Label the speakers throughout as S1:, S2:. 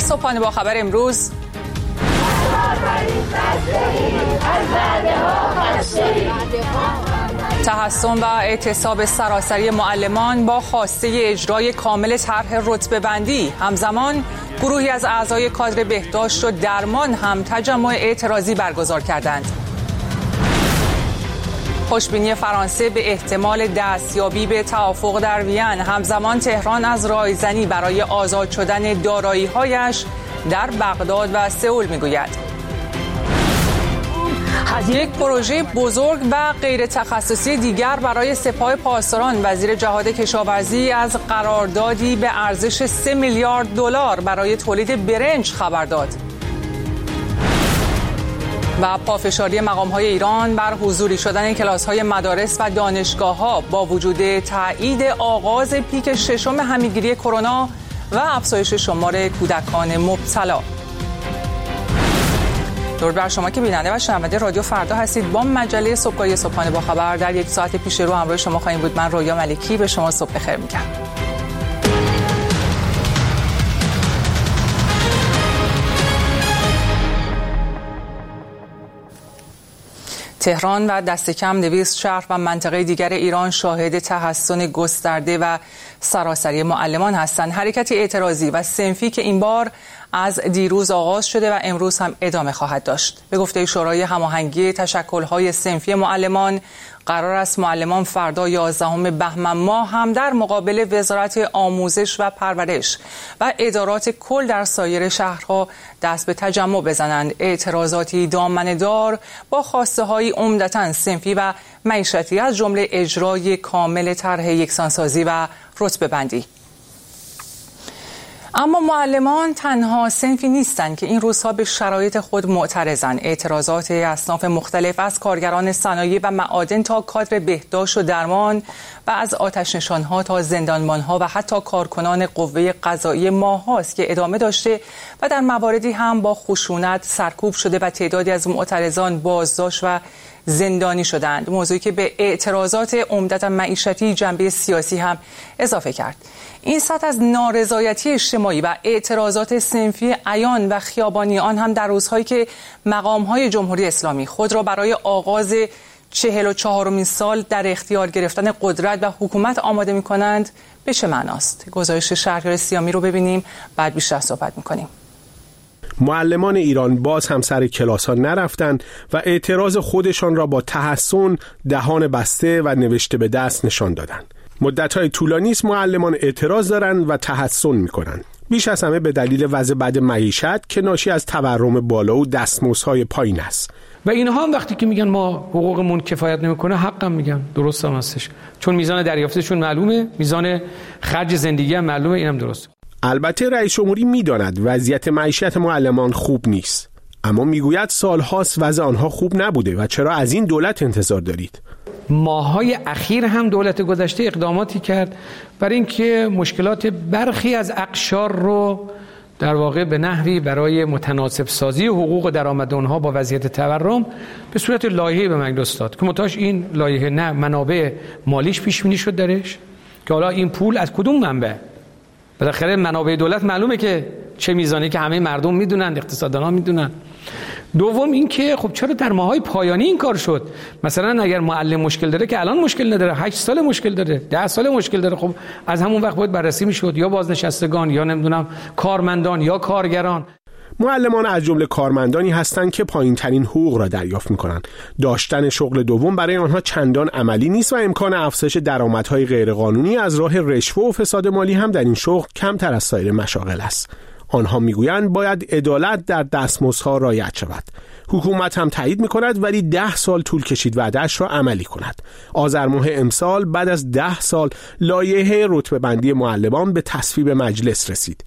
S1: صبحانه با خبر امروز. تحسن و اعتصاب سراسری معلمان با خواسته اجرای کامل طرح رتبه‌بندی. همزمان گروهی از اعضای کادر بهداشت و درمان هم تجمع اعتراضی برگزار کردند. خوشبینی فرانسه به احتمال دستیابی به توافق در وین. همزمان تهران از رایزنی برای آزاد شدن دارایی‌هایش در بغداد و سئول میگوید. یک پروژه بزرگ و غیر تخصصی دیگر برای سپاه پاسداران. وزیر جهاد کشاورزی از قراردادی به ارزش 3 میلیارد دلار برای تولید برنج خبر داد. و پافشاری مقام‌های ایران بر حضوری شدن کلاس‌های مدارس و دانشگاه‌ها با وجود تایید آغاز پیک ششم همه‌گیری کرونا و افزایش شمار کودکان مبتلا. درود بر شما که بیننده و شنونده رادیو فردا هستید. با مجله صبحگاهی صبحانه با خبر در یک ساعت پیش رو همراه شما خواهیم بود. من رویا ملکی به شما صبح بخیر میگم. تهران و دست کم 200 شهر و منطقه دیگر ایران شاهد تحسن گسترده و سراسری معلمان هستند. حرکت اعتراضی و صنفی که این بار از دیروز آغاز شده و امروز هم ادامه خواهد داشت. به گفته شورای هماهنگی تشکل‌های صنفی معلمان، قرار است معلمان فردا 11 بهمن ماه هم در مقابل وزارت آموزش و پرورش و ادارات کل در سایر شهرها دست به تجمع بزنند. اعتراضاتی دامنه‌دار با خواسته‌های عمدتاً صنفی و معیشتی از جمله اجرای کامل طرح یکسانسازی و رتبه‌بندی. اما معلمان تنها صنفی نیستند که این روزها به شرایط خود معترضند. اعتراضات اصناف مختلف از کارگران صنایع و معادن تا کادر بهداشت و درمان و از آتش‌نشان‌ها تا زندانبان‌ها و حتی کارکنان قوه قضاییه ماه‌هاست که ادامه داشته و در مواردی هم با خشونت سرکوب شده و تعدادی از معترضان بازداشت و زندانی شدند. موضوعی که به اعتراضات عمدتاً معیشتی جنبه سیاسی هم اضافه کرد. این سطح از نارضایتی اجتماعی و اعتراضات صنفی عیان و خیابانی آن هم در روزهایی که مقام‌های جمهوری اسلامی خود را برای آغاز 44مین سال در اختیار گرفتن قدرت و حکومت آماده می‌کنند به چه معناست؟ گزارش شهریار سیامی رو ببینیم، بعد بیشتر صحبت می‌کنیم.
S2: معلمان ایران باز هم سر کلاس ها نرفتند و اعتراض خودشان را با تحسن، دهان بسته و نوشته به دست نشان دادند. مدت‌های طولانی است معلمان اعتراض دارند و تحسن می‌کنند. بیش از همه به دلیل وضع بد معیشت که ناشی از تورم بالا و دستمزدهای پایین است.
S3: و اینها هم وقتی که میگن ما حقوقمون کفایت نمی‌کنه، حقم میگن، درست هم هستش. چون میزان دریافتشون معلومه، میزان خرج زندگی هم معلومه، اینم درست.
S2: البته رئیس جمهوری می‌داند وضعیت معیشت معلمان خوب نیست، اما میگوید سال‌هاست وضع آنها خوب نبوده و چرا از این دولت انتظار دارید؟
S3: ماه‌های اخیر هم دولت گذشته اقداماتی کرد برای اینکه مشکلات برخی از اقشار رو در واقع به نحوی برای متناسب سازی حقوق و درآمد آنها با وضعیت تورم به صورت لایحه‌ای به مجلس داد که متأش این لایحه نه منابع مالیش پیش بینی شد درش که حالا این پول از کدوم منبع؟ بالاخره منابع دولت معلومه که چه میزانی که همه مردم میدونن، اقتصاددانا میدونن. دوم این که خب چرا در ماهای پایانی این کار شد؟ مثلا اگر معلم مشکل داره که الان مشکل نداره، 8 سال مشکل داره، 10 سال مشکل داره، خب از همون وقت باید بررسی میشد، یا بازنشستگان یا نمیدونم کارمندان یا کارگران.
S2: معلمان از جمله کارمندانی هستند که پایین‌ترین حقوق را دریافت می‌کنند. داشتن شغل دوم برای آنها چندان عملی نیست و امکان افزایش درآمدهای غیرقانونی از راه رشوه و فساد مالی هم در این شغل کمتر از سایر مشاغل است. آنها میگویند باید عدالت در دستمزدها رعایت شود. حکومت هم تایید می‌کند ولی 10 سال طول کشید وعده‌اش را عملی کند. آذر ماه امسال بعد از 10 سال لایحه رتبه‌بندی معلمان به تصویب مجلس رسید.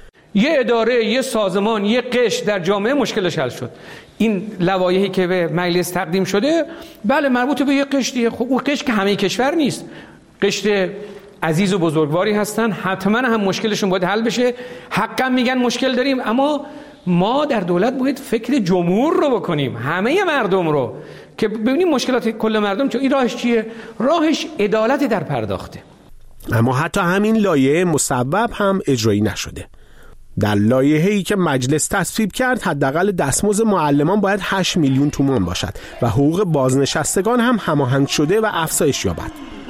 S3: یه اداره، یه سازمان، یه قشر در جامعه مشکلش حل شد. این لوایحی که به مجلس تقدیم شده بله مربوط به یه قشریه. خب اون قشر که همه کشور نیست، قشر عزیز و بزرگواری هستن، حتما هم مشکلشون باید حل بشه. حقا میگن مشکل داریم، اما ما در دولت باید فکر جمهور رو بکنیم، همه مردم رو، که ببینیم مشکلات کل مردم چون این راهش چیه؟ راهش عدالت در پرداخته.
S2: اما حتی همین لایحه مصوب هم اجرایی نشده. در لایحه‌ای که مجلس تصویب کرد حداقل دستمزد معلمان باید 8 میلیون تومان باشد و حقوق بازنشستگان هم هماهنگ شده و افزایش یابد.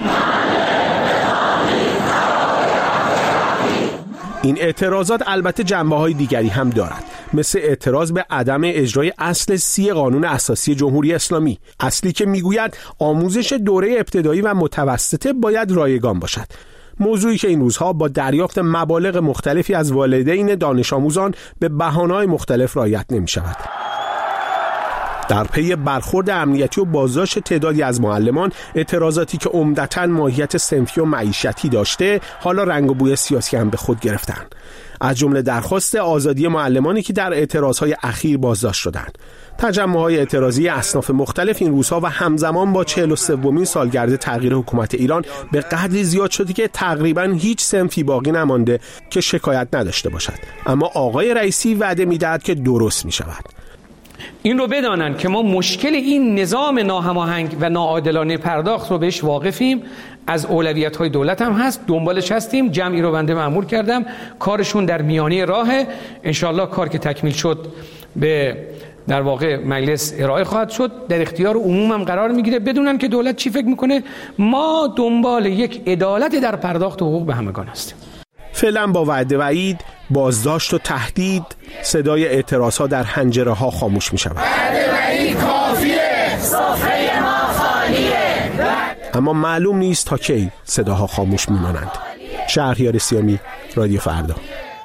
S2: این اعتراضات البته جنبه‌های دیگری هم دارد، مثل اعتراض به عدم اجرای اصل 30 قانون اساسی جمهوری اسلامی، اصلی که میگوید آموزش دوره ابتدایی و متوسطه باید رایگان باشد، موضوعی که این روزها با دریافت مبالغ مختلفی از والدین دانش آموزان به بهانه‌های مختلف رعایت نمی‌شود. در پی برخورد امنیتی و بازداشت تعدادی از معلمان، اعتراضاتی که عمدتاً ماهیت صنفی و معیشتی داشته حالا رنگ و بوی سیاسی هم به خود گرفتند، از جمله درخواست آزادی معلمانی که در اعتراضهای اخیر بازداشت شدند. تجمع‌های اعتراضی اصناف مختلف این روزها و همزمان با 43مین سالگرد تغییر حکومت ایران به قدری زیاد شده که تقریباً هیچ صنفی باقی نمانده که شکایت نداشته باشد، اما آقای رئیسی وعده می‌دهد که درست می‌شود.
S3: این رو بدانن که ما مشکل این نظام ناهماهنگ و ناعادلانه پرداخت رو بهش واقفیم، از اولویت‌های دولت هم هست، دنبالش هستیم، جمعی رو بنده مأمور کردم، کارشون در میانه راهه، انشالله کار که تکمیل شد به در واقع مجلس ارائه خواهد شد، در اختیار عموم هم قرار میگیره، بدونن که دولت چی فکر میکنه. ما دنبال یک عدالت در پرداخت حقوق به همگان هستیم.
S2: فعلا با وعده وعید، بازداشت و تهدید، صدای اعتراضها در حنجره ها خاموش می شود.
S4: وعده وعید کافیه، سفره ما خالیه.
S2: اما معلوم نیست تا کی صداها خاموش می مانند. شهریار سیامی، رادیو فردا.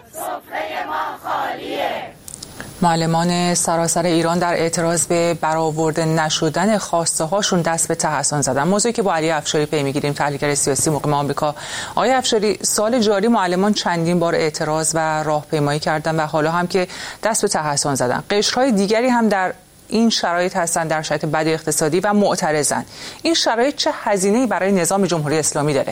S1: معلمان سراسر ایران در اعتراض به برآورده نشدن خواسته هاشون دست به تحصن زدن. موضوعی که با علی افشاری پی میگیریم، تحلیلگر سیاسی مقیم آمریکا. آقای افشاری، سال جاری معلمان چندین بار اعتراض و راهپیمایی کردن و حالا هم که دست به تحصن زدن. قشرهای دیگری هم در این شرایط هستن، در شرایط بد اقتصادی و معترضن. این شرایط چه هزینه‌ای برای نظام جمهوری اسلامی داره؟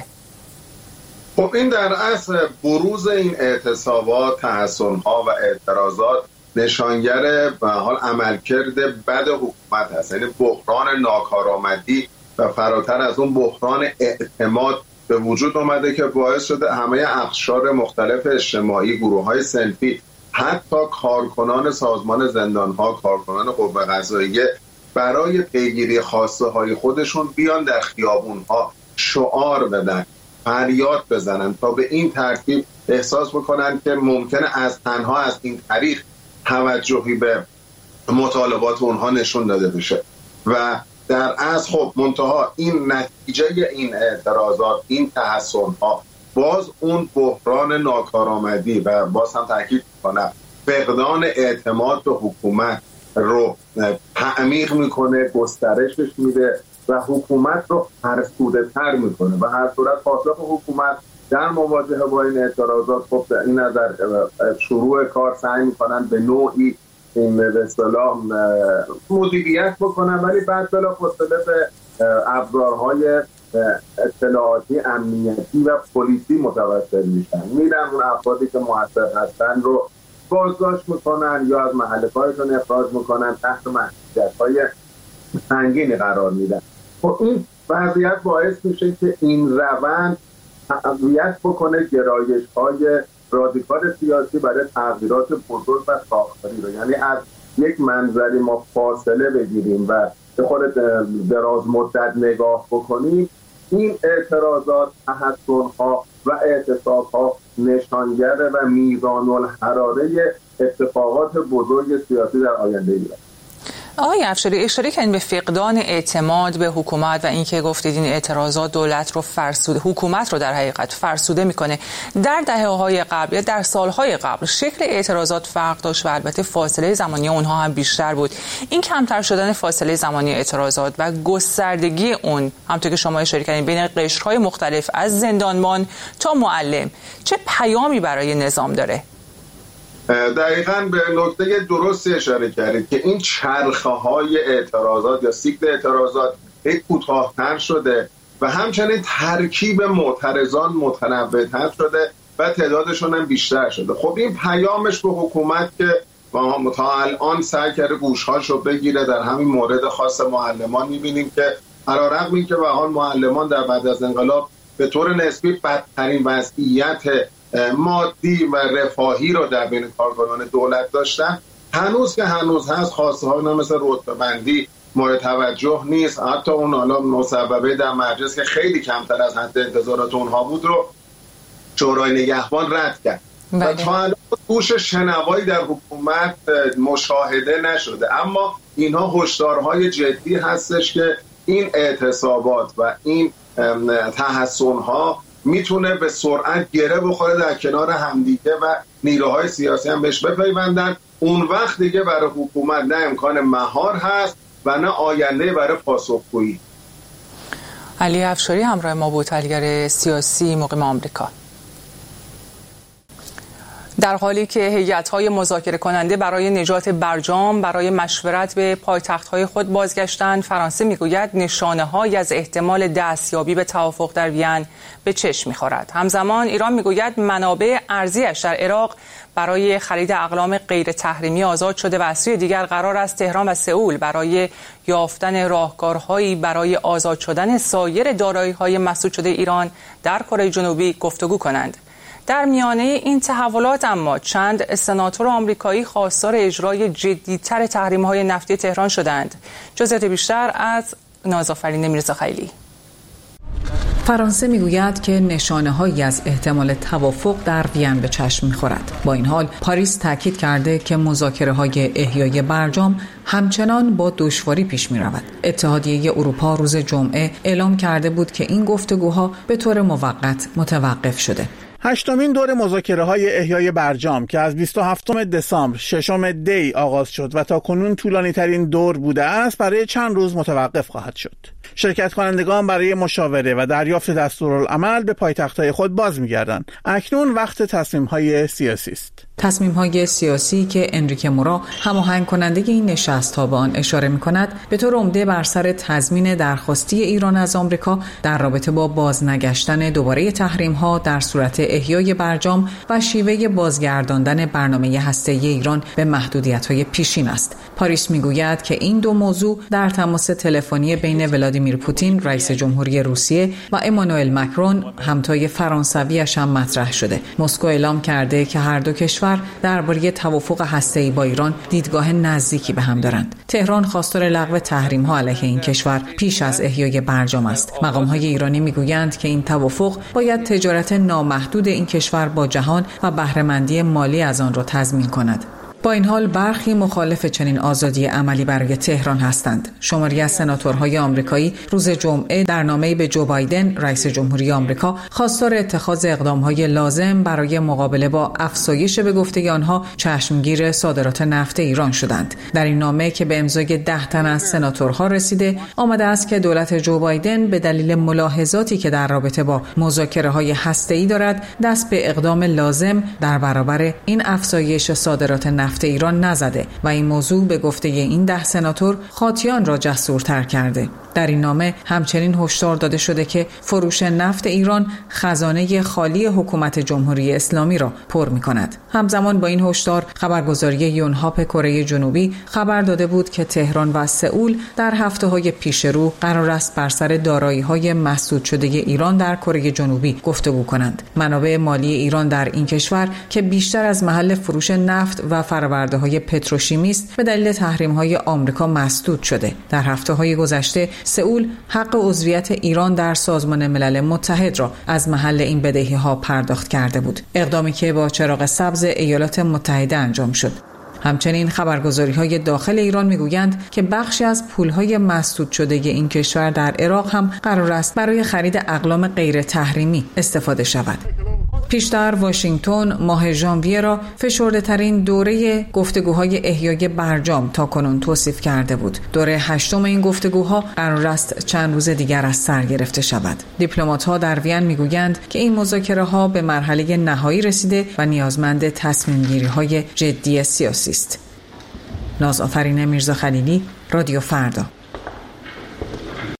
S5: خب این در اصل بروز این اعتصابات، تحصن‌ها و اعتراضات نشانگر به حال عملکرد بد حکومت هست، یعنی بحران ناکارآمدی و فراتر از اون بحران اعتماد به وجود اومده که باعث شده همه اقشار مختلف اجتماعی، گروه‌های صنفی، حتی کارکنان سازمان زندان‌ها، کارکنان قوه قضاییه برای پیگیری خواسته‌های خودشون بیان در خیابون‌ها شعار بدن، فریاد بزنن تا به این ترتیب احساس بکنن که ممکنه از تنها از این طریق توجهی به مطالبات اونها نشون داده بشه. و در اصل خب منتها این نتیجه این اعتراضات، این تحصن‌ها باز اون بحران ناکارآمدی و باز هم تاکید کنم فقدان اعتماد به حکومت رو تعمیق میکنه، گسترشش میده و حکومت رو فرسوده تر میکنه و هر صورت پاسخ حکومت در مواجهه با این اعتراضات خب این نظر شروع کار سعی میکنن به نوعی این به اصطلاح مدیریت بکنن، ولی بعد بلافاصله به ابزارهای اطلاعاتی، امنیتی و پلیسی متوسل میشن، میرن اون افرادی که مؤثر هستن رو بازداشت میکنن یا از محل کارشون اخراج میکنن، تحت محدودیت‌های سنگینی قرار میدن. خب این وضعیت باعث میشه که این روند تقویت بکنه گرایش‌های رادیکال سیاسی برای تغییرات بزرگ و ساختاری رو، یعنی از یک منظری ما فاصله بگیریم و به خود دراز مدت نگاه بکنیم. این اعتراضات، تحصن‌ها و اعتصاب‌ها نشانگر و میزان الحراره اتفاقات بزرگ سیاسی در آینده ایران.
S1: آقای افشاری، اشاره کردین به فقدان اعتماد به حکومت و اینکه گفتید این اعتراضات دولت رو فرسوده، حکومت رو در حقیقت فرسوده میکنه. در دهه‌های قبل یا در سالهای قبل شکل اعتراضات فرق داشت و البته فاصله زمانی اونها هم بیشتر بود. این کمتر شدن فاصله زمانی اعتراضات و گستردگی اون، همونطور که شما اشاره کردین، بین قشرهای مختلف از زندانبان تا معلم، چه پیامی برای نظام داره؟
S5: دقیقاً به نکته درستی اشاره کردید که این چرخه‌های اعتراضات یا سیکل اعتراضات کوتاه‌تر شده و همچنین ترکیب معترضان متنوع‌تر شده و تعدادشون هم بیشتر شده. خب این پیامش به حکومت که تا الان سعی کرده گوش‌هاشو بگیره، در همین مورد خاص معلمان می‌بینیم که علیرغم اینکه به حال معلمان در بعد از انقلاب به طور نسبی بدترین وضعیت مادی و رفاهی رو در بین کارکنان دولت داشتن، هنوز که هنوز هست، خواسته های مثل رتبه بندی مورد توجه نیست. حتی اون حالا مسببه در مجلس که خیلی کمتر از حد انتظارات اونها بود رو شورای نگهبان رد کرد و تا الان گوش شنوایی در حکومت مشاهده نشده. اما اینها هشدارهای جدی هستش که این اعتصابات و این تحصن‌ها میتونه به سرعت گره بخوره در کنار همدیگه و نیروهای سیاسی هم بهش بپیوندن. اون وقت دیگه برای حکومت نه امکان مهار هست و نه آینده برای پاسخگویی.
S1: علی افشاری همراه ما بود، تحلیلگر سیاسی مقیم آمریکا. در حالی که هیئت‌های مذاکره کننده برای نجات برجام برای مشورت به پایتخت‌های خود بازگشتند، فرانسه میگوید نشانه‌هایی از احتمال دستیابی به توافق در وین به چشم می‌خورد. همزمان ایران میگوید منابع ارزیش در عراق برای خرید اقلام غیر تحریمی آزاد شده و از سوی دیگر قرار است تهران و سئول برای یافتن راهکارهایی برای آزاد شدن سایر دارایی‌های مسدود شده ایران در کره جنوبی گفتگو کنند. در میانه این تحولات اما چند سناتور آمریکایی خواستار اجرای جدی‌تر تحریم‌های نفتی تهران شدند. جزئیات بیشتر از نازآفرین میرزاخیلی.
S6: فرانسه میگوید که نشانه‌هایی از احتمال توافق در وین به چشم می‌خورد. با این حال پاریس تاکید کرده که مذاکره‌های احیای برجام همچنان با دشواری پیش می‌رود. اتحادیه اروپا روز جمعه اعلام کرده بود که این گفتگوها به طور موقت متوقف شده.
S7: هشتمین دور مذاکره‌های احیای برجام که از 27 دسامبر 6 دی آغاز شد و تا کنون طولانی‌ترین دور بوده است، برای چند روز متوقف خواهد شد. شرکت کنندگان برای مشاوره و دریافت دستورالعمل به پایتخت‌های خود باز می‌گردند. اکنون وقت تصمیم‌های سیاسی است.
S6: تصمیم‌های سیاسی که انریکه مورا هماهنگ کننده این نشست‌ها به آن اشاره می‌کند، به طور عمده بر سر تضمین درخواستی ایران از آمریکا در رابطه با بازنگشتن دوباره تحریم‌ها در صورت احیای برجام و شیوه بازگرداندن برنامه هسته‌ای ایران به محدودیت‌های پیشین است. پاریس می‌گوید که این دو موضوع در تماس تلفنی بین ولادیمیر پوتین رئیس جمهوری روسیه و امانوئل مکرون همتای فرانسوی‌اش هم مطرح شده. مسکو اعلام کرده که هر دو کشور درباره توافق هسته‌ای با ایران دیدگاه نزدیکی به هم دارند. تهران خواستار لغو تحریم‌ها علیه این کشور پیش از احیای برجام است. مقام‌های ایرانی می‌گویند که این توافق باید تجارت نامحدود این کشور با جهان و بهره‌مندی مالی از آن را تضمین کند. با این حال برخی مخالف چنین آزادی عملی برای تهران هستند. شماری از سناتورهای آمریکایی روز جمعه در نامه‌ای به جو بایدن رئیس جمهوری آمریکا خواستار اتخاذ اقدام‌های لازم برای مقابله با افزایش به گفته آنها چشمگیر صادرات نفت ایران شدند. در این نامه که به امضای 10 تن از سناتورها رسیده، آمده است که دولت جو بایدن به دلیل ملاحظاتی که در رابطه با مذاکره‌های هسته‌ای دارد، دست به اقدام لازم در برابر این افزایش صادرات نفت ایران نزده و این موضوع به گفته این 10 سناتور خاطیان را جسورتر کرده. در این نامه همچنین هشدار داده شده که فروش نفت ایران خزانه خالی حکومت جمهوری اسلامی را پر می‌کند. همزمان با این هشدار خبرگزاری یونهاپ کره جنوبی خبر داده بود که تهران و سئول در هفته‌های پیش رو قرار است بر سر دارایی‌های مسدود شده ایران در کره جنوبی گفتگو کنند. منابع مالی ایران در این کشور که بیشتر از محل فروش نفت و فرآورده‌های پتروشیمی است، به دلیل تحریم‌های آمریکا مسدود شده. در هفته‌های گذشته سئول حق عضویت ایران در سازمان ملل متحد را از محل این بدهی‌ها پرداخت کرده بود، اقدامی که با چراغ سبز ایالات متحده انجام شد. همچنین خبرگزاری‌های داخل ایران می‌گویند که بخشی از پول‌های مسدود شده این کشور در عراق هم قرار است برای خرید اقلام غیر تحریمی استفاده شود. پیشتر واشنگتن ماه ژانویه را فشرده‌ترین دوره گفتگوهای احیای برجام تاکنون توصیف کرده بود. دوره 8 این گفتگوها قرار است چند روز دیگر از سر گرفته شود. دیپلمات‌ها در وین میگویند که این مذاکره‌ها به مرحله نهایی رسیده و نیازمند تصمیم‌گیری‌های جدی سیاسی است. نازآفرین میرزاخلیلی، رادیو فردا.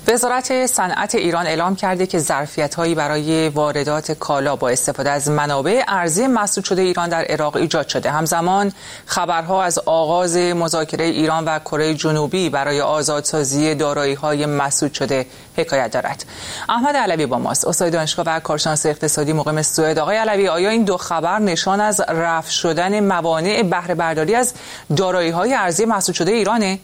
S1: وزارت صنعت ایران اعلام کرده که ظرفیت‌هایی برای واردات کالا با استفاده از منابع ارزی مسدود شده ایران در عراق ایجاد شده. همزمان خبرها از آغاز مذاکره ایران و کره جنوبی برای آزادسازی دارایی‌های مسدود شده حکایت دارد. احمد علوی با ماست، استاد دانشگاه و کارشناس اقتصادی مقیم سوئد. آقای علوی، آیا این دو خبر نشان از رفع شدن موانع بهره برداری از دارایی‌های ارزی مسدود شده ایرانه؟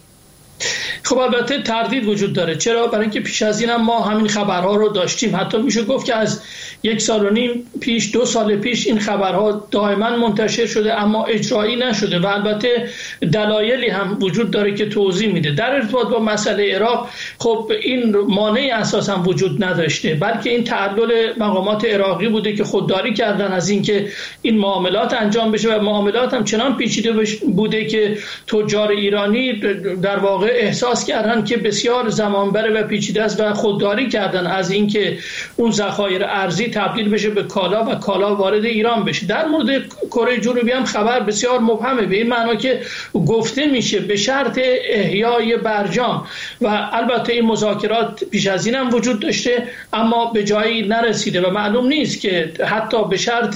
S8: خب البته تردید وجود داره. چرا؟ برای اینکه پیش از این ما همین خبرها رو داشتیم. حتی میشه گفت که از 1.5 سال پیش، 2 سال پیش این خبرها دائما منتشر شده اما اجرایی نشده و البته دلایلی هم وجود داره که توضیح میده. در ارتباط با مسئله عراق خب این مانع اساسا وجود نداشته، بلکه این تعلل مقامات عراقی بوده که خودداری کردن از اینکه این معاملات انجام بشه و معاملات هم چنان پیچیده بوده که تجار ایرانی در واقع احساس کردن که بسیار زمانبر و پیچیده است و خودداری کردن از اینکه اون ذخایر ارزی تبدیل بشه به کالا و کالا وارد ایران بشه. در مورد کره جنوبی هم خبر بسیار مبهمه، به این معنا که گفته میشه به شرط احیای برجام و البته این مذاکرات پیش از این هم وجود داشته اما به جایی نرسیده و معلوم نیست که حتی به شرط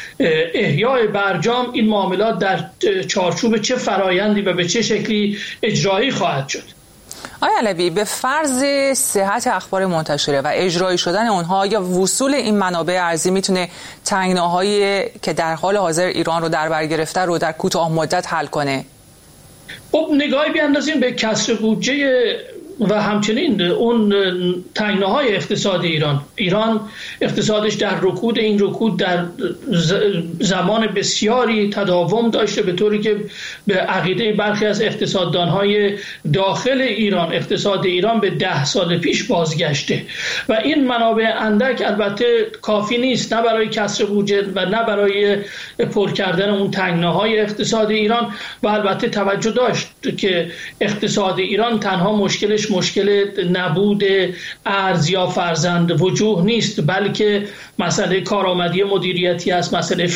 S8: احیای برجام این معاملات در چارچوب چه فرایندی و به چه شکلی اجرایی خواهد شد.
S1: آقای علوی، به فرض صحت اخبار منتشره و اجرایی شدن اونها یا وصول این منابع ارزی میتونه تنگناهایی که در حال حاضر ایران رو در بر گرفته رو در کوتاه مدت حل کنه؟
S8: خب نگاهی بیاندازیم به کسر بودجه و همچنین اون تنگناهای اقتصاد ایران اقتصادش در رکود، این رکود در زمان بسیاری تداوم داشته، به طوری که به عقیده برخی از اقتصاددانهای داخل ایران اقتصاد ایران به 10 سال پیش بازگشته و این منابع اندک البته کافی نیست، نه برای کسر بودجه و نه برای پر کردن اون تنگناهای اقتصاد ایران. و البته توجه داشت که اقتصاد ایران تنها مشکل نبود ارز یا فرزند وجوه نیست، بلکه مسئله کارآمدی مدیریتی است، مسئله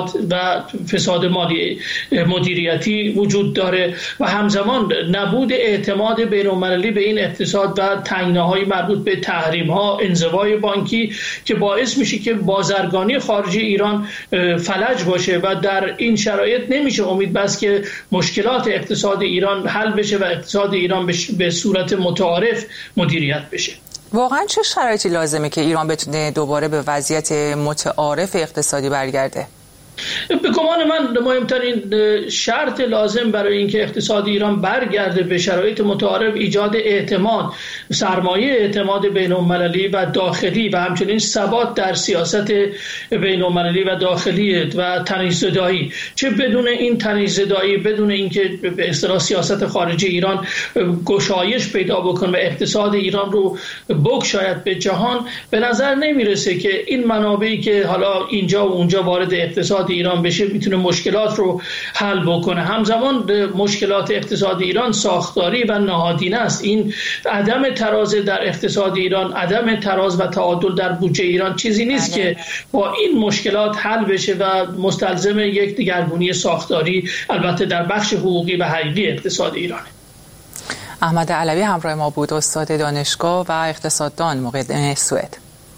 S8: فساد مالی مدیریتی وجود داره و همزمان نبود اعتماد بین‌المللی به این اقتصاد و تنگناهای مربوط به تحریم‌ها، انزوای بانکی که باعث میشه که بازرگانی خارجی ایران فلج باشه و در این شرایط نمیشه امید بس که مشکلات اقتصاد ایران حل بشه و اقتصاد ایران به صورت متعارف مدیریت بشه.
S1: واقعا چه شرایطی لازمه که ایران بتونه دوباره به وضعیت متعارف اقتصادی برگرده؟
S8: به گمان من مهمترین شرط لازم برای اینکه اقتصاد ایران برگرده به شرایط متعارف ایجاد اعتماد، سرمایه اعتماد بین‌المللی و داخلی و همچنین ثبات در سیاست بین‌المللی و داخلی و تنیززدایی. چه بدون این تنیززدایی، بدون اینکه به اصطلاح سیاست خارجی ایران گشایش پیدا بکنه و اقتصاد ایران رو بگشاید به جهان، به نظر نمیرسه که این منابعی که حالا اینجا و اونجا وارد اقتصاد ایران بشه میتونه مشکلات رو حل بکنه. همزمان مشکلات اقتصاد ایران ساختاری و نهادینه است. این عدم تراز در اقتصاد ایران، عدم تراز و تعادل در بودجه ایران چیزی نیست که با این مشکلات حل بشه و مستلزم یک دگرگونی ساختاری البته در بخش حقوقی و حقیقی اقتصاد ایرانه.
S1: احمد علوی همراه ما بود، استاد دانشگاه و اقتصاددان مقیم سوئد.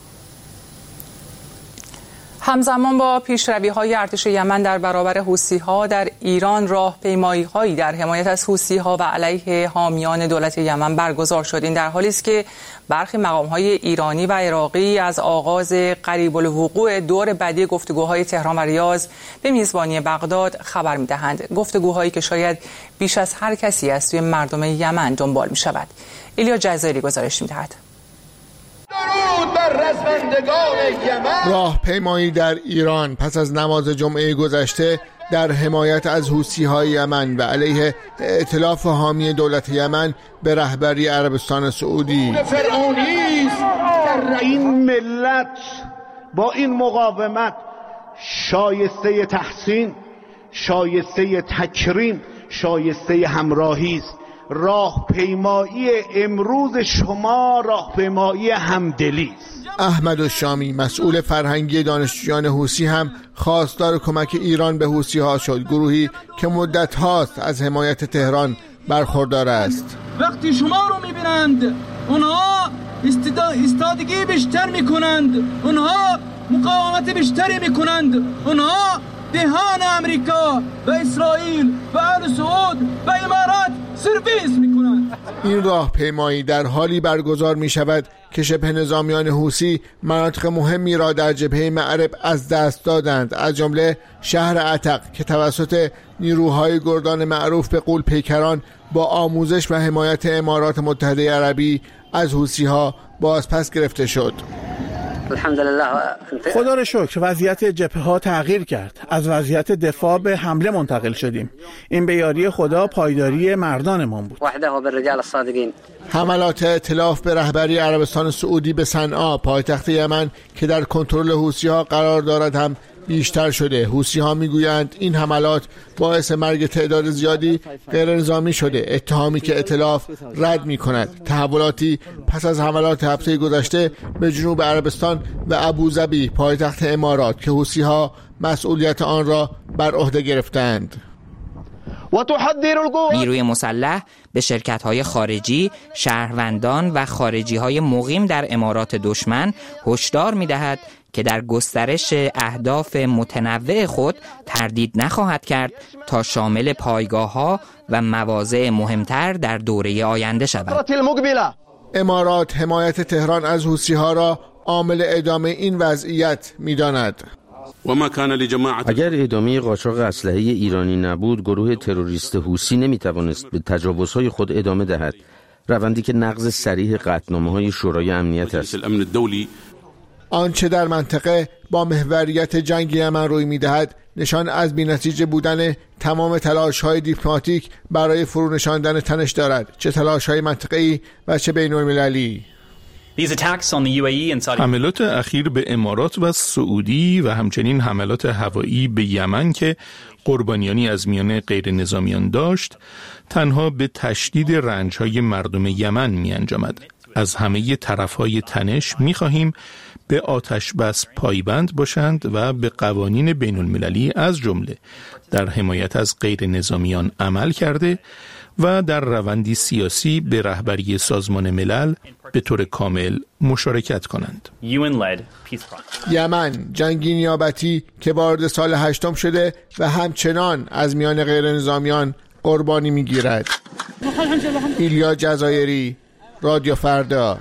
S1: همزمان با پیشروی‌های ارتش یمن در برابر حوثی‌ها در ایران، راهپیمایی‌هایی در حمایت از حوثی‌ها و علیه حامیان دولت یمن برگزار شد. این در حالی است که برخی مقام‌های ایرانی و عراقی از آغاز قریب الوقوع دور بعدی گفتگوهای تهران و ریاض به میزبانی بغداد خبر می‌دهند. گفتگوهایی که شاید بیش از هر کسی از سوی مردم یمن دنبال می‌شود. ایلیا جزایری گزارش می‌دهد.
S9: راهپیمایی در ایران پس از نماز جمعه گذشته در حمایت از حوثی‌های یمن و علیه ائتلاف حامی دولت یمن به رهبری عربستان سعودی.
S10: فرعونی است در این ملت با این مقاومت شایسته تحسین، شایسته تکریم، شایسته همراهی است. راهپیمایی امروز شما راهپیمایی همدلی است.
S9: احمد الشامی مسئول فرهنگی دانشجویان حوثی هم خواستار کمک ایران به حوثی‌ها شد، گروهی که مدت هاست از حمایت تهران برخوردار است.
S11: وقتی شما رو میبینند اونها ایستادگی بیشتر میکنند، اونها مقاومت بیشتری میکنند، اونها دهان امریکا و اسرائیل و آل سعود و امارات سرویس میکنند.
S9: این راهپیمایی در حالی برگزار می شود که شبه نظامیان حوثی مناطق مهمی را در جبهه معرب از دست دادند، از جمله شهر عتق که توسط نیروهای گردان معروف به غول پیکران با آموزش و حمایت امارات متحده عربی از حوثی‌ها بازپس گرفته شد.
S7: خدا را شکر وضعیت جبهه ها تغییر کرد. از وضعیت دفاع به حمله منتقل شدیم. این به یاری خدا پایداری مردانمان بود.
S9: حملات ائتلاف به رهبری عربستان سعودی به صنعا پایتخت یمن که در کنترل حوثی‌ها قرار دارد هم بیشتر شده. حوثی‌ها میگویند این حملات باعث مرگ تعداد زیادی غیر نظامی شده، اتهامی که ائتلاف رد می‌کند. تحولاتی پس از حملات هفته گذشته به جنوب عربستان و ابوظبی پایتخت امارات که حوثی‌ها مسئولیت آن را بر عهده گرفتند.
S12: نیروی مسلح به شرکت‌های خارجی، شهروندان و خارجی‌های مقیم در امارات دشمن هشدار می‌دهد که در گسترش اهداف متنوع خود تردید نخواهد کرد تا شامل پایگاه‌ها و مواضع مهمتر در دوره آینده شود.
S9: امارات حمایت تهران از حوثی‌ها را عامل ادامه این وضعیت می‌داند.
S13: اگر ادامه قاچاق اسلحه ایرانی نبود، گروه تروریست حوثی نمی‌توانست به تجاوزهای خود ادامه دهد، روندی که نقض صریح قطعنامه‌های شورای امنیت است.
S9: آنچه در منطقه با محوریت جنگ یمن روی می‌دهد نشان از بی‌نتیجه بودن تمام تلاش‌های دیپلماتیک برای فرونشاندن تنش دارد، چه تلاش‌های منطقه‌ای و چه بین‌المللی.
S14: حملات اخیر به امارات و سعودی و همچنین حملات هوایی به یمن که قربانیانی از میان غیر نظامیان داشت، تنها به تشدید رنج‌های مردم یمن می‌انجامد. از همه طرف‌های تنش می‌خواهیم به آتش بس پایبند باشند و به قوانین بین المللی از جمله در حمایت از غیر نظامیان عمل کرده و در روندی سیاسی به رهبری سازمان ملل به طور کامل مشارکت کنند.
S9: یمن جنگی نیابتی که وارد سال 8 شده و همچنان از میان غیر نظامیان قربانی می‌گیرد. ایلیا جزایری، رادیو فردا.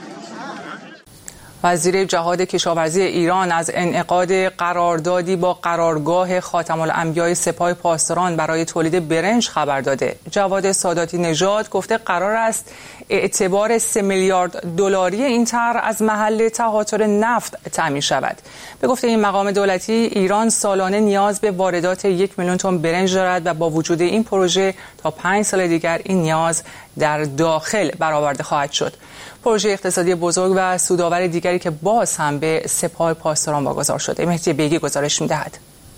S1: وزیر جهاد کشاورزی ایران از انعقاد قراردادی با قرارگاه خاتم الانبیاء سپاه پاسداران برای تولید برنج خبر داده. جواد ساداتی نژاد گفته قرار است اعتبار 3 میلیارد دلاری این طرح از محل تهاتر نفت تامین شود. به گفته این مقام دولتی، ایران سالانه نیاز به واردات 1 میلیون تن برنج دارد و با وجود این پروژه تا 5 سال دیگر این نیاز در داخل برآورده خواهد شد. پروژه اقتصادی بزرگ و سودآور دیگری که باز هم به سپاه پاسداران واگذار شده. مهدی بیگی گزارش می‌دهد.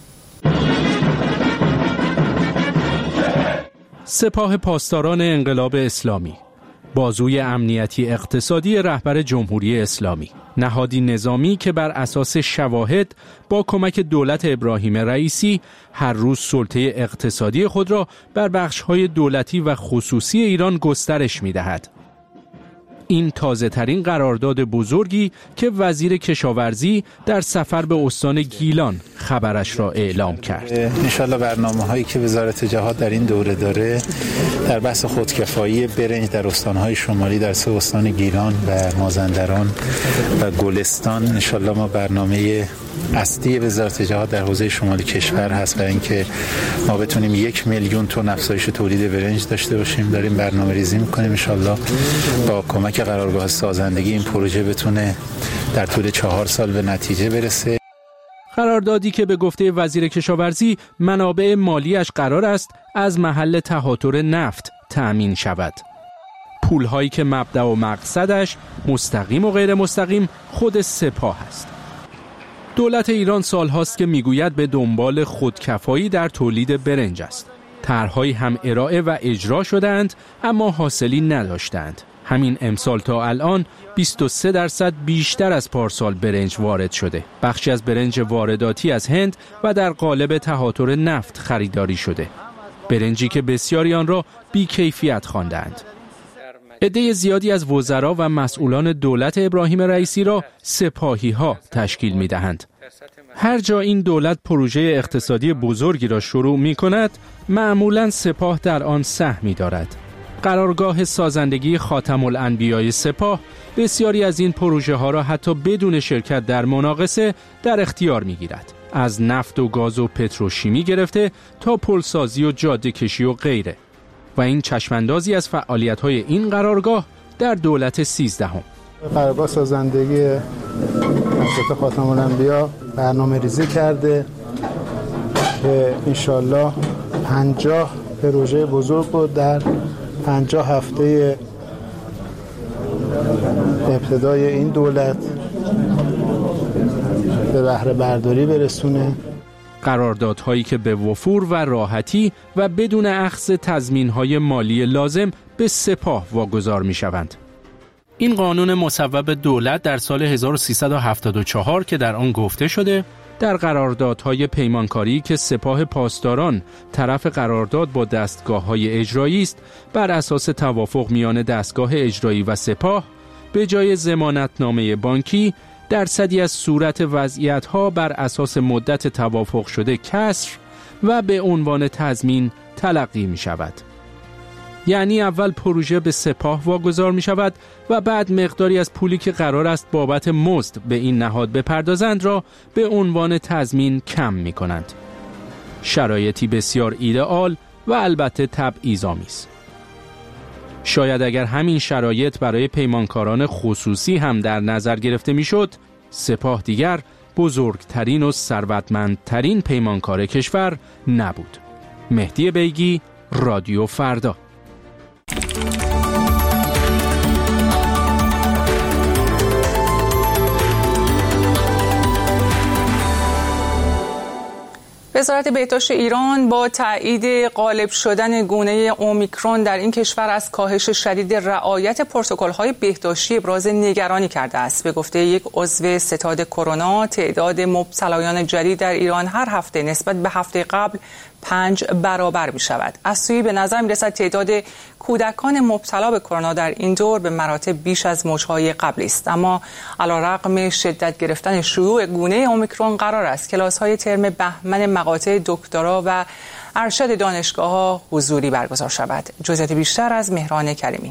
S15: سپاه پاسداران انقلاب اسلامی، بازوی امنیتی اقتصادی رهبر جمهوری اسلامی، نهادی نظامی که بر اساس شواهد با کمک دولت ابراهیم رئیسی هر روز سلطه اقتصادی خود را بر بخش‌های دولتی و خصوصی ایران گسترش می‌دهد. این تازه ترین قرارداد بزرگی که وزیر کشاورزی در سفر به استان گیلان خبرش را اعلام کرد.
S16: انشالله برنامه هایی که وزارت جهاد در این دوره داره در بحث خودکفایی برنج در استانهای شمالی، در 3 استان گیلان و مازندران و گلستان، انشالله ما برنامه اصلی وزارت جهاد در حوزه شمالی کشور هست و اینکه ما بتونیم 1 میلیون تن افزایش تولید برنج داشته باشیم. داریم برنامه‌ریزی می‌کنیم انشالله با کمک قرارگاه سازندگی این پروژه بتونه در طول 4 سال به نتیجه برسه.
S15: قراردادی که به گفته وزیر کشاورزی منابع مالیش قرار است از محل تهاتر نفت تأمین شود. پول‌هایی که مبدأ و مقصدش مستقیم و غیر مستقیم خود سپاه است. دولت ایران سالهاست که میگوید به دنبال خودکفایی در تولید برنج است. طرح‌هایی هم ارائه و اجرا شدند اما حاصلی نداشتند. همین امسال تا الان 23% بیشتر از پارسال برنج وارد شده. بخشی از برنج وارداتی از هند و در قالب تهاتر نفت خریداری شده. برنجی که بسیاری آن را بی‌کیفیت خواندند. عده زیادی از وزرا و مسئولان دولت ابراهیم رئیسی را سپاهی‌ها تشکیل می‌دهند. هر جا این دولت پروژه اقتصادی بزرگی را شروع می‌کند، معمولاً سپاه در آن سهمی دارد. قرارگاه سازندگی خاتم الانبیای سپاه بسیاری از این پروژه ها را حتی بدون شرکت در مناقصه در اختیار می‌گیرد. از نفت و گاز و پتروشیمی گرفته تا پلسازی و جاده کشی و غیره. و این چشماندازی از فعالیت‌های این قرارگاه در دولت 13ام.
S17: قرارگاه سازندگی حضرت خاتم الانبیا برنامه ریزی کرده که انشالله 50 پروژه بزرگ رو در 50 هفته ابتدای این دولت به بهره برداری برسونه.
S15: قراردادهایی که به وفور و راحتی و بدون اخذ تضمین‌های مالی لازم به سپاه واگذار می‌شوند. این قانون مصوب دولت در سال 1374 که در آن گفته شده در قراردادهای پیمانکاری که سپاه پاسداران طرف قرارداد با دستگاه‌های اجرایی است، بر اساس توافق میان دستگاه اجرایی و سپاه به جای ضمانتنامه بانکی درصدی از صورت وضعیت‌ها بر اساس مدت توافق شده کسر و به عنوان تضمین تلقی می‌شود. یعنی اول پروژه به سپاه واگذار می شود و بعد مقداری از پولی که قرار است بابت مزد به این نهاد بپردازند را به عنوان تضمین کم می کنند. شرایطی بسیار ایدئال و البته تبعیض‌آمیز. شاید اگر همین شرایط برای پیمانکاران خصوصی هم در نظر گرفته می شد، سپاه دیگر بزرگترین و ثروتمندترین پیمانکار کشور نبود. مهدی بیگی، رادیو فردا.
S1: وزارت بهداشت ایران با تایید غالب شدن گونه اومیکرون در این کشور از کاهش شدید رعایت پروتکل‌های بهداشتی ابراز نگرانی کرده است. به گفته یک عضو ستاد کرونا، تعداد مبتلایان جدید در ایران هر هفته نسبت به هفته قبل 5 برابر می شود. از سوی به نظر می رسد تعداد کودکان مبتلا به کرونا در این دور به مراتب بیش از موج‌های قبلی است. اما علیرغم شدت گرفتن شیوع گونه اومیکرون قرار است کلاس‌های ترم بهمن مقاطع دکترا و ارشد دانشگاه‌ها حضوری برگزار شود. جزئیات بیشتر از مهران کریمی.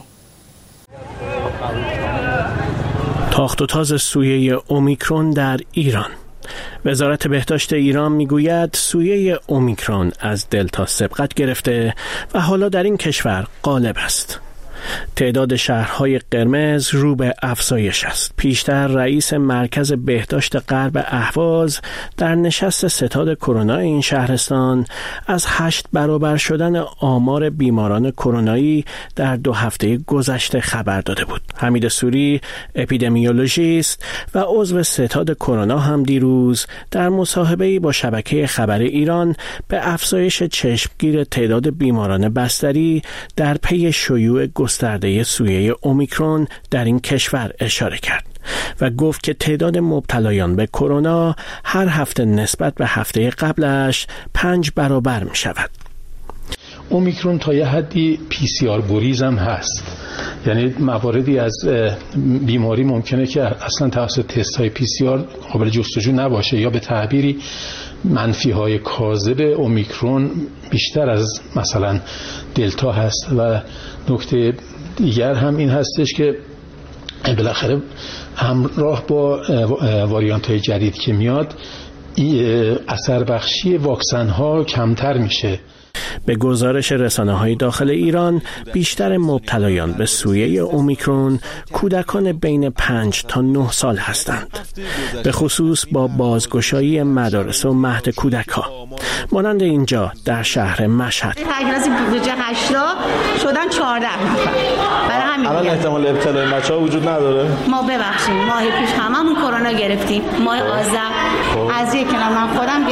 S18: تاخت و تاز سویه اومیکرون در ایران. وزارت بهداشت ایران میگوید سویه اومیکرون از دلتا سبقت گرفته و حالا در این کشور غالب است. تعداد شهرهای قرمز رو به افزایش است. پیشتر رئیس مرکز بهداشت غرب اهواز در نشست ستاد کرونا این شهرستان از 8 برابر شدن آمار بیماران کرونایی در 2 هفته گذشته خبر داده بود. حمید سوری، اپیدمیولوژیست و عضو ستاد کرونا هم دیروز در مصاحبه‌ای با شبکه خبر ایران به افزایش چشمگیر تعداد بیماران بستری در پی شیوع گسترده سویه اومیکرون در این کشور اشاره کرد و گفت که تعداد مبتلایان به کرونا هر هفته نسبت به هفته قبلش 5 برابر می شود.
S19: اومیکرون تا یه حدی PCR گریز هم هست، یعنی مواردی از بیماری ممکنه که اصلا توسط تست های PCR قابل جستجو نباشه یا به تعبیری منفی های کاذب اومیکرون بیشتر از مثلا دلتا هست. و نکته دیگر هم این هستش که بالاخره همراه با واریانت های جدید که میاد اثر بخشی واکسن ها کمتر میشه.
S18: به گزارش رسانه‌های داخل ایران بیشتر مبتلایان به سویه اومیکرون کودکان بین 5 تا 9 سال هستند، به خصوص با بازگشایی مدارس و مهد کودک‌ها مانند اینجا در شهر مشهد.
S20: تقریبا بودجه 80 شدن 14 نفر. برای همین
S21: الان احتمال ابتلای بچه‌ها وجود نداره.
S20: ما ببخشید ماه پیش هممون کرونا گرفتیم، ماه آذر از یک من خودم گرفتم،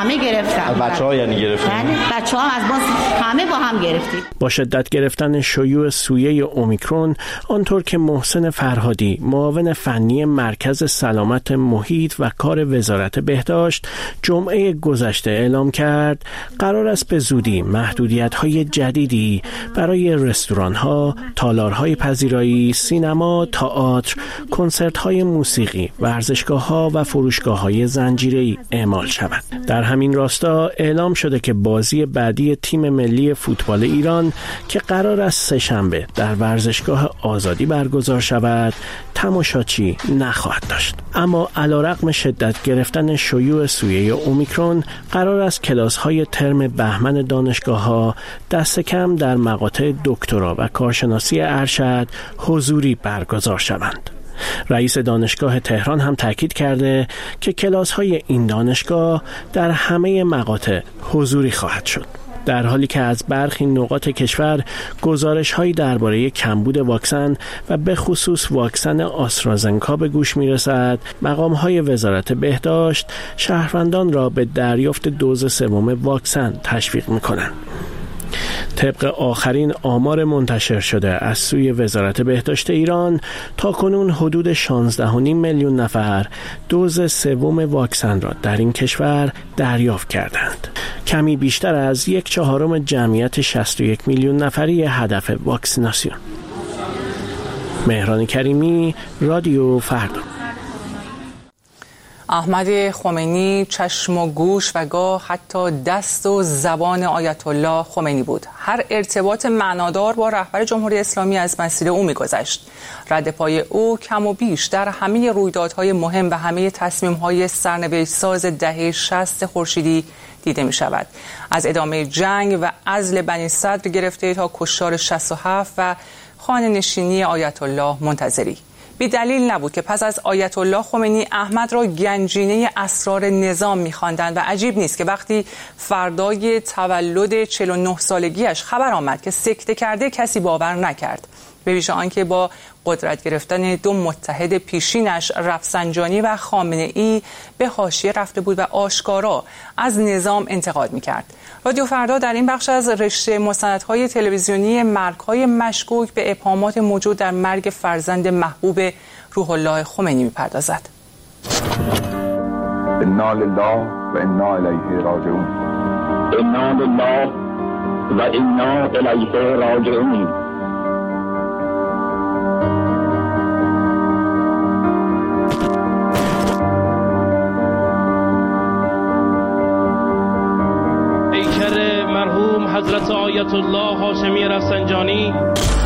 S20: همه گرفتم.
S21: بچه‌ها یعنی گرفتن؟
S20: بله بچه‌ها از باز همه با هم گرفتیم.
S18: با شدت گرفتن شیوع سویه اومیکرون، آنطور که محسن فرهادی معاون فنی مرکز سلامت محیط و کار وزارت بهداشت جمعه گذشته اعلام کرد، قرار است به زودی محدودیت‌های جدیدی برای رستوران‌ها، تالارهای پذیرایی، سینما، تئاتر، کنسرت‌های موسیقی، ورزشگاه‌ها و فروشگاه‌های زنجیره‌ای اعمال شود. در همین راستا اعلام شده که بازی بعدی تیم ملی فوتبال ایران که قرار است سه‌شنبه در ورزشگاه آزادی برگزار شود، تماشاچی نخواهد داشت. اما علیرغم شدت گرفتن شیوع سویه اومیکرون، قرار است کلاس‌های ترم بهمن دانشگاه‌ها دست کم در مقاطع دکترا و کارشناسی ارشد حضوری برگزار شوند. رئیس دانشگاه تهران هم تاکید کرده که کلاس‌های این دانشگاه در همه مقاطع حضوری خواهد شد. در حالی که از برخی نقاط کشور گزارش‌هایی درباره کمبود واکسن و به خصوص واکسن آسترازنکا به گوش می‌رسد، مقام‌های وزارت بهداشت شهروندان را به دریافت دوز سوم واکسن تشویق می‌کنند. طبق آخرین آمار منتشر شده از سوی وزارت بهداشت ایران، تاکنون حدود 16.5 میلیون نفر دوز سوم واکسن را در این کشور دریافت کردند. کمی بیشتر از 1/4 جمعیت 61 میلیون نفری هدف واکسیناسیون. مهران کریمی، رادیو فردا.
S1: احمد خمینی چشم و گوش و گاه حتی دست و زبان آیت الله خمینی بود. هر ارتباط معنادار با رهبر جمهوری اسلامی از مسیر او می‌گذشت. رد پای او کم و بیش در همه رویدادهای مهم و همه تصمیم‌های سرنوشت‌ساز دهه 60 خورشیدی دیده می‌شود. از ادامه جنگ و عزل بنی صدر گرفته تا کشتار 67 و خانه نشینی آیت الله منتظری. بی دلیل نبود که پس از آیت الله خمینی احمد را گنجینه اسرار نظام می‌خواندند و عجیب نیست که وقتی فردای تولد 49 سالگیش خبر آمد که سکته کرده کسی باور نکرد. به ویژه آنکه با قدرت گرفتن دو متحد پیشینش رفسنجانی و خامنه‌ای به حاشیه رفته بود و آشکارا از نظام انتقاد می‌کرد. رادیو فردا در این بخش از رشته مستندهای تلویزیونی مرگ‌های مشکوک به ابهامات موجود در مرگ فرزند محبوب روح الله خمینی می‌پردازد.
S3: انا لله و انا الیه راجعون. انا لله و انا الیه راجعون.
S22: مرحوم حضرت آیت الله هاشمی رفسنجانی.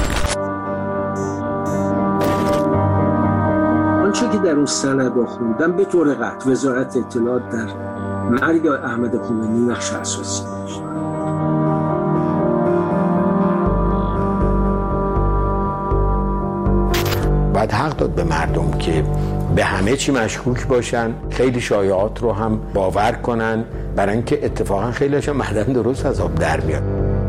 S23: آنچه که در اون سندها خوندم به طور قطع وزارت اطلاعات در مرگ احمد خمینی نقش اساسی داشت.
S24: باید حق داد به مردم که به همه چی مشکوک باشن، خیلی شایعات رو هم باور کنن، برای اینکه اتفاقا خیلی‌هاشون معدن درست از آب در میاد.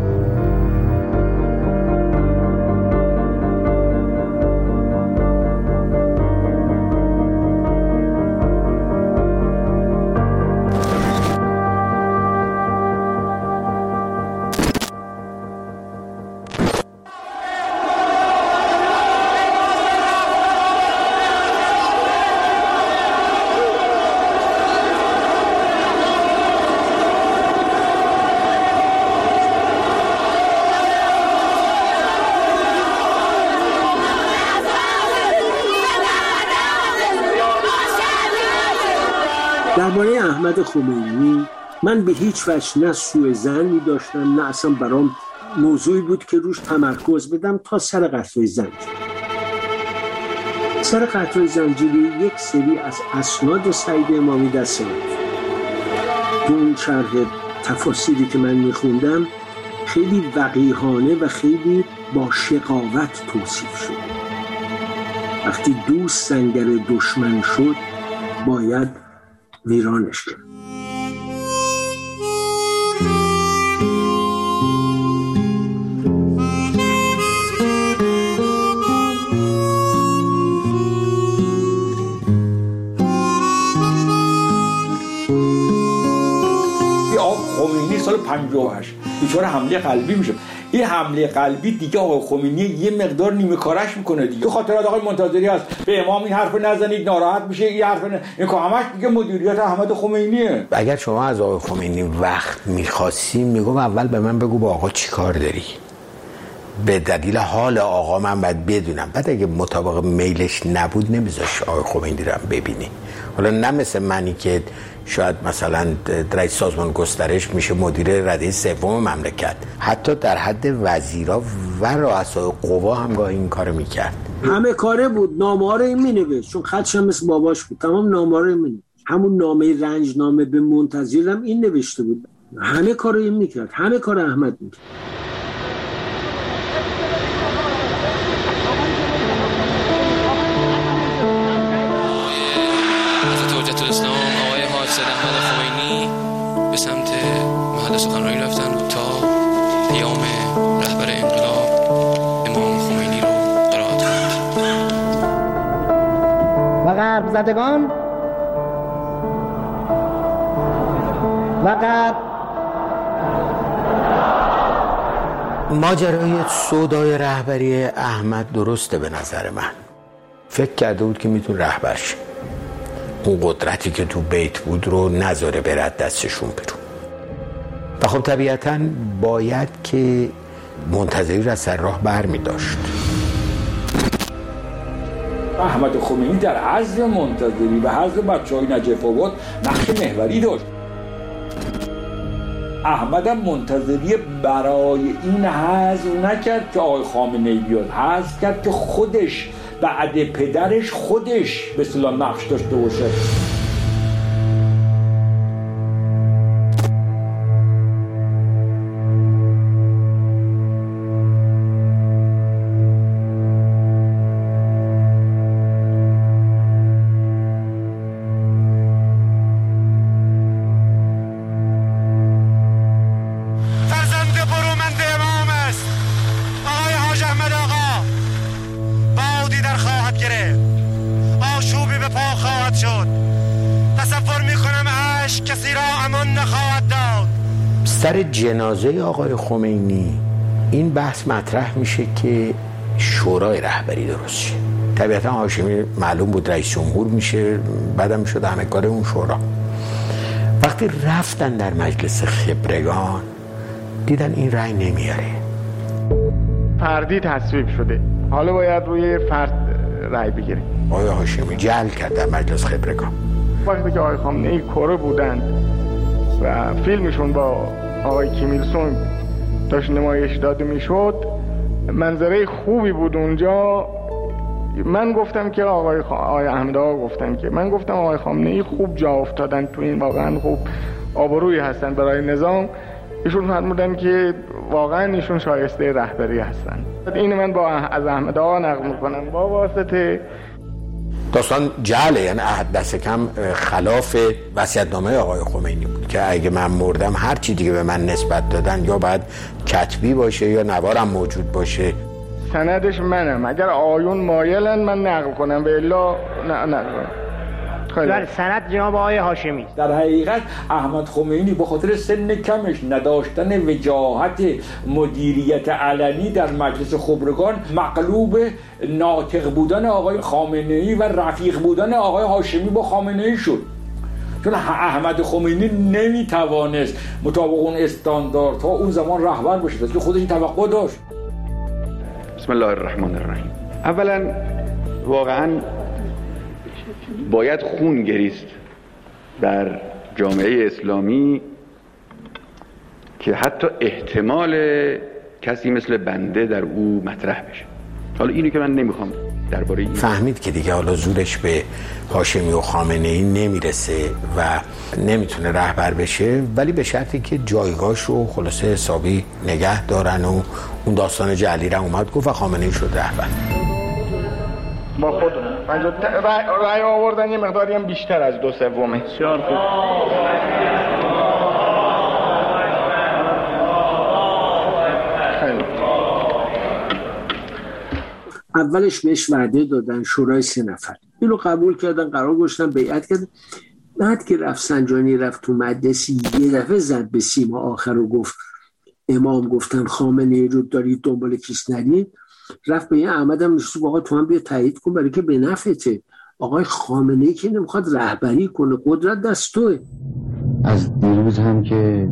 S23: درباره احمد خمینی من به هیچ وجه نه سوء ظنی داشتم، نه اصلا برام موضوعی بود که روش تمرکز بدم تا سر قتل زنجیری. سر قتل زنجیری یک سری از اسناد سعید امامی دست من. تو اون شرح تفاصیلی که من میخوندم خیلی وقیحانه و خیلی با شقاوت توصیف شد. وقتی دوست سنگر دشمن شد باید ویرانش کرد.
S2: خمینی سال 58 دچار حمله قلبی میشه. این حمله قلبی دیگه آقای خمینی یه مقدار نیمه کارش میکنه دیگه. تو خاطرات آقای منتظری هست به امام این حرف نزنید ناراحت میشه، این حرف این که همش دیگه مدیریت احمد خمینیه.
S24: اگر شما از آقای خمینی وقت می‌خواستی میگم اول به من بگو با آقا چی کار داری، به دلیل حال آقا من باید بدونم، بعد اگه مطابق میلش نبود نمیذاش آقای خمینی رو ببینی. حالا نه مثل منی که شاید مثلا رئیس سازمان گسترش میشه مدیر رده سوم مملکت، حتی در حد وزیرا و رؤسای قوا هم گاهی این کارو میکرد.
S23: همه کاره بود، نامه‌ها رو این مینوشت، چون خطش هم مثل باباش بود، تمام نامه‌ها رو مینوشت. همون نامه رنجنامه به منتظرم این نوشته بود. همه کارو این میکرد، همه کار احمد میکرد.
S4: به سمت محل سخنرانی رفتن تا پیام رهبر انقلاب امام خمینی رو قرائت کنند.
S5: و غرب زدگان و غرب
S24: ماجرای سودای رهبری احمد درسته به نظر من. فکر کرده بود که میتونه رهبر شه، اون قدرتی که تو بیت بود رو نذاره برد دستشون برون. و خب طبیعتاً باید که منتظری را سر راه بر می داشت.
S2: احمد خمینی در حزب منتظری و حزب بچه‌های نجف آباد نقش محوری داشت. احمد منتظری برای این حزب نکرد که آقای خامنه‌ای بیاد، حزب کرد که خودش بعد پدرش خودش به اصطلاح نقش داشته باشه.
S24: سر جنازه آقای خمینی این بحث مطرح میشه که شورای رهبری درست شه. طبیعتا هاشمی معلوم بود رئیس جمهور میشه، بعدم شد همه کار اون شورا. وقتی رفتن در مجلس خبرگان دیدن این رأی نمیاره،
S6: فردی تصویب شده، حالا باید روی فرد رأی بگیریم.
S24: آقای هاشمی جل کرد در مجلس خبرگان.
S6: وقتی که آقای خامنه‌ای کره بودند و فیلمشون با آقای کیم ایل سونگ داشت نمایش داده میشد، منظره خوبی بود اونجا. من گفتم که آقای احمد آقا گفتن که من گفتم آقای خامنه‌ای خوب جا افتادن تو این، واقعا خوب آبرویی هستن برای نظام. ایشون فرمودن که واقعا ایشون شایسته رهبری هستن. این من از احمد آقا نقل میکنم با واسطه
S24: داستان جعله، یعنی دست کم خلاف وصیت‌نامه آقای خمینی بود که اگه من مردم هر چی دیگه به من نسبت دادن یا باید کتبی باشه یا نوارم موجود باشه.
S6: سندش منم، اگر آیون مایلن من نقل کنم و الا نقل کنم.
S5: خیلی سند جناب آقای هاشمی.
S2: در حقیقت احمد خمینی به خاطر سن کمش، نداشتن وجاهت مدیریت علنی در مجلس خبرگان، مغلوب ناطق بودن آقای خامنه‌ای و رفیق بودن آقای هاشمی با خامنه‌ای شد. چون احمد خمینی نمیتوانست مطابق اون استانداردها اون زمان رهبر بشه که خودش توقع داشت.
S25: بسم الله الرحمن الرحیم. اولا واقعا باید خون گریست در جامعه اسلامی که حتی احتمال کسی مثل بنده در او مطرح بشه. حالا اینو که من نمیخوام درباره این
S24: فهمید که دیگه حالا زورش به هاشمی و خامنه‌ای نمیرسه و نمیتونه رهبر بشه، ولی به شرطی که جایگاهش رو خلاصه حسابی نگه دارن و اون داستان جعلی را اومد گفت و خامنه‌ای شد رهبر.
S6: با خودمون رأی آوردن یه مقداری هم بیشتر از 2/3. بسیار خوب.
S23: اولش بهش وعده دادن شورای 3 نفر، اینو قبول کردن، قرار گذاشتن بیعت کردن. بعد که رفسنجانی رفت تو مجلسی یه دفعه زد به سیما آخر و گفت امام گفتن خامنه ای رو دارید دنبال کیس نرید، رفت به این احمد هم نشست آقا تو هم بیا تایید کن برای که به نفعته. آقای خامنه ای که نمیخواد رهبری کنه، قدرت دست توه.
S7: از دیروز هم که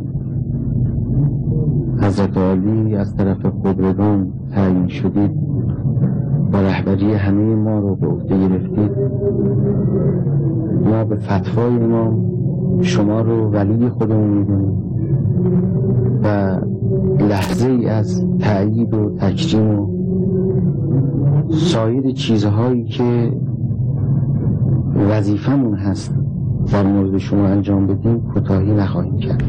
S7: حضرت عالی از طرف خبرگان تعیین شدید و رهبری همه ما رو به عهده گرفتید، ما به فتوای امام شما رو ولی خودمون میدونیم و لحظه ای از تأیید و تکریم و سایر چیزهایی که وظیفمون هست در مورد شما انجام بدیم کوتاهی نخواهیم کرد.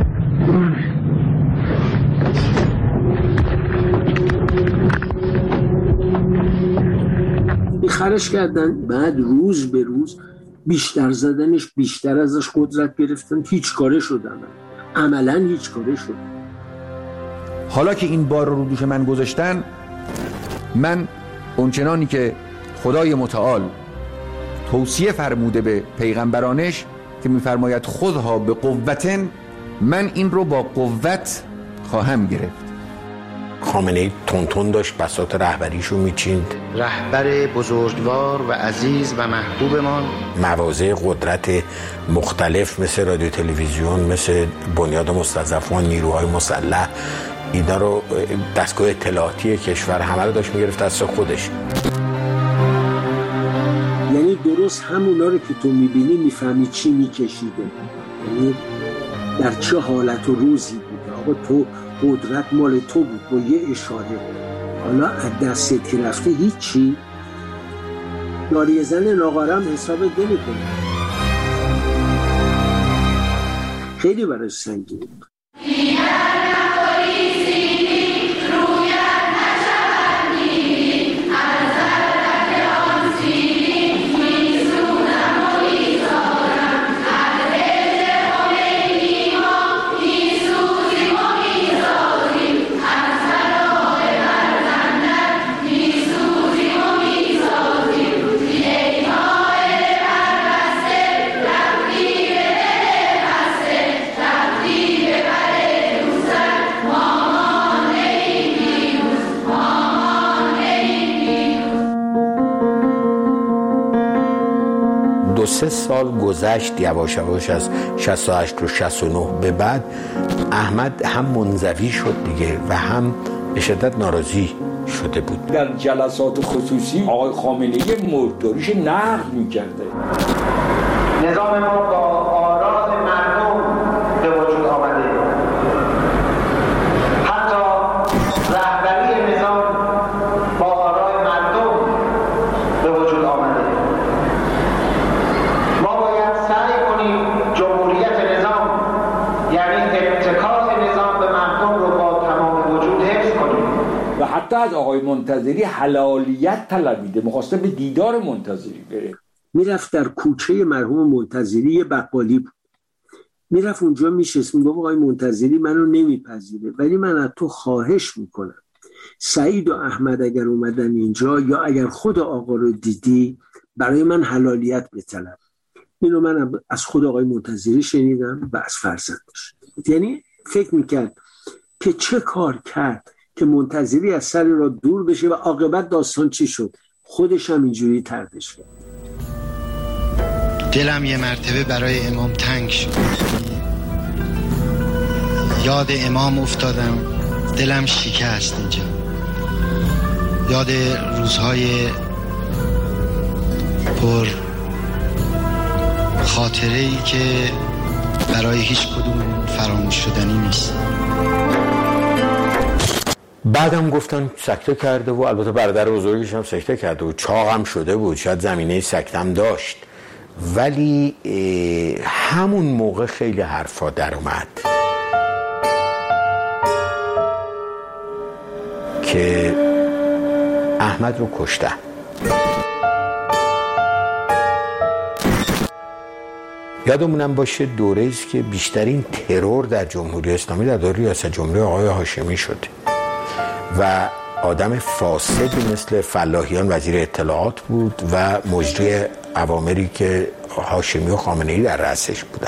S23: خرش کردن، بعد روز به روز بیشتر زدنش، بیشتر ازش قدرت گرفتن، هیچ کاره شدن، عملا هیچ کاره شدن.
S8: حالا که این بار رو دوش من گذاشتن، من اونچنانی که خدای متعال توصیه فرموده به پیغمبرانش که میفرماید خذها به قوتن، من این رو با قوت خواهم گرفت.
S24: خامنه‌ای تون داشت بساط رهبریشو میچیند.
S10: رهبر بزرگوار و عزیز و محبوبمان،
S24: مواضع قدرت مختلف مثل رادیو تلویزیون، مثل بنیاد مستضعفان، نیروهای مسلح، اینا رو دستگاه اطلاعاتی کشور همه رو داشت میگرفت دست خودش.
S23: یعنی درست همونا رو که تو میبینی میفهمی چی میکشیده، یعنی در چه حالت و روزی بوده. آقا تو قدرت مال تو بود با یه اشاره، حالا از دستت که رفته هیچی، داری زن ناقارم حساب نمی کنه. خیلی برای سنگین.
S24: دو سه سال گذشت یواش یواش از 68 و 69 به بعد، احمد هم منزوی شد دیگه و هم به شدت ناراضی شده بود.
S2: در جلسات خصوصی آقای خامنه‌ای مرداریش نقد می‌کرده.
S10: نظام ما با آراء مردم به وجود آمده، حتی رهبری نظام با آراء مردم به وجود آمده. ما باید سعی کنیم جمهوریت نظام، یعنی اتکای نظام به مردم رو با تمام وجود حفظ کنیم.
S2: و حتی از آقای منتظری حلالیت طلبیده، می‌خواسته به دیدار منتظری بره.
S23: میرفت در کوچه مرحوم منتظری یه بقالی بود، میرفت اونجا میشست، میگفت آقای منتظری منو نمیپذیره ولی من از تو خواهش میکنم سعید و احمد اگر اومدن اینجا یا اگر خود آقا رو دیدی برای من حلالیت بطلب. اینو من از خود آقای منتظری شنیدم و از فرزندش. یعنی فکر میکرد که چه کار کرد که منتظری از سر را دور بشه و عاقبت داستان چی شد، خودش هم اینجوری تردش کرد.
S10: دلم یه مرتبه برای امام تنگ شد، یاد امام افتادم، دلم شکست اینجا، یاد روزهای پر خاطره‌ای که برای هیچ کدوم فراموش شدنی نیست.
S24: بعدم گفتن سکته کرده و البته برادر بزرگش هم سکته کرده و چاق هم شده بود، شاید زمینه سکته هم داشت، ولی همون موقع خیلی حرفا در اومد که احمد رو کشتن. یادمونم باشه دوره است که بیشترین ترور در جمهوری اسلامی در دوره ریاست جمهوری آقای هاشمی شد و آدم فاسدی مثل فلاحیان وزیر اطلاعات بود و مجری اوامری که هاشمی و خامنه‌ای در رأسش بودن.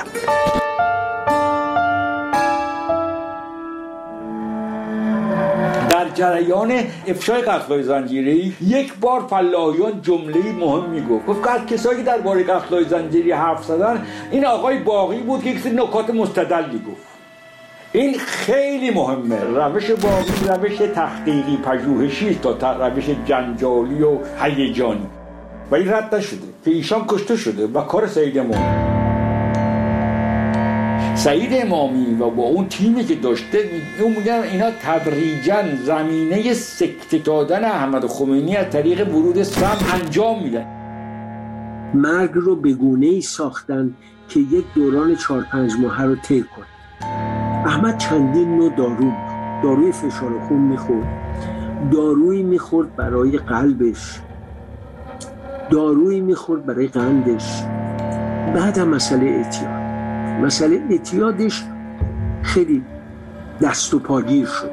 S2: در جریان افشای قتل‌های زنجیری یک بار فلاحیان جمله‌ای مهم میگفت. گفت که کسایی که درباره قتل‌های زنجیری حرف زدن این آقای باقی بود که یک سری نکات مستدلی گفت. این خیلی مهمه. روش باقی روش تحقیقی پژوهشی است تا روش جنجالی و هیجانی و این رد نشده که ایشان کشته شده و کار سعید امامی و با اون تیمی که داشته اون میگن اینا تدریجاً زمینه سکته دادن احمد خمینی از طریق ورود سم انجام میدن.
S23: مرگ رو به گونه‌ای ساختن که یک دوران 4-5 ماهه رو طی کنه. احمد چندین نوع داروی فشار خون میخورد، دارویی میخورد برای قلبش، دارویی میخورد برای قندش. بعدم مسئله اعتیادش خیلی دست و پاگیر شد.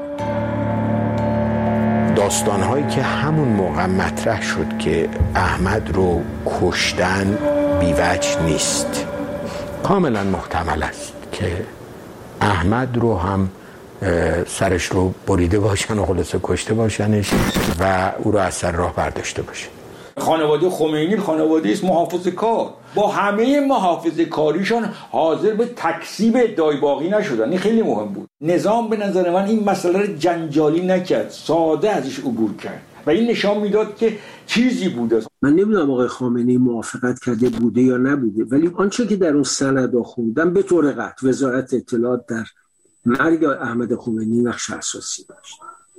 S24: داستانهایی که همون موقع مطرح شد که احمد رو کشتن بی‌وجه نیست، کاملا محتمل است که احمد رو هم سرش رو بریده باشن و خلاصه کشته باشنش و او رو از سر راه برداشته باشه.
S2: خانواده خمینی خانواده است محافظه‌کار، با همه محافظه‌کاریشان حاضر به تکذیب ادعای باقی نشدن. این خیلی مهم بود. نظام به نظر من این مسئله رو جنجالی نکرد، ساده ازش عبور کرد و این نشان میداد که چیزی بوده.
S23: من نمیدونم آقای خامنه‌ای موافقت کرده بوده یا نبوده، ولی آنچه که در اون سند خوندم به طور قطع وزارت اطلاعات در مرگ احمد خمینی نقش اساسی داشت.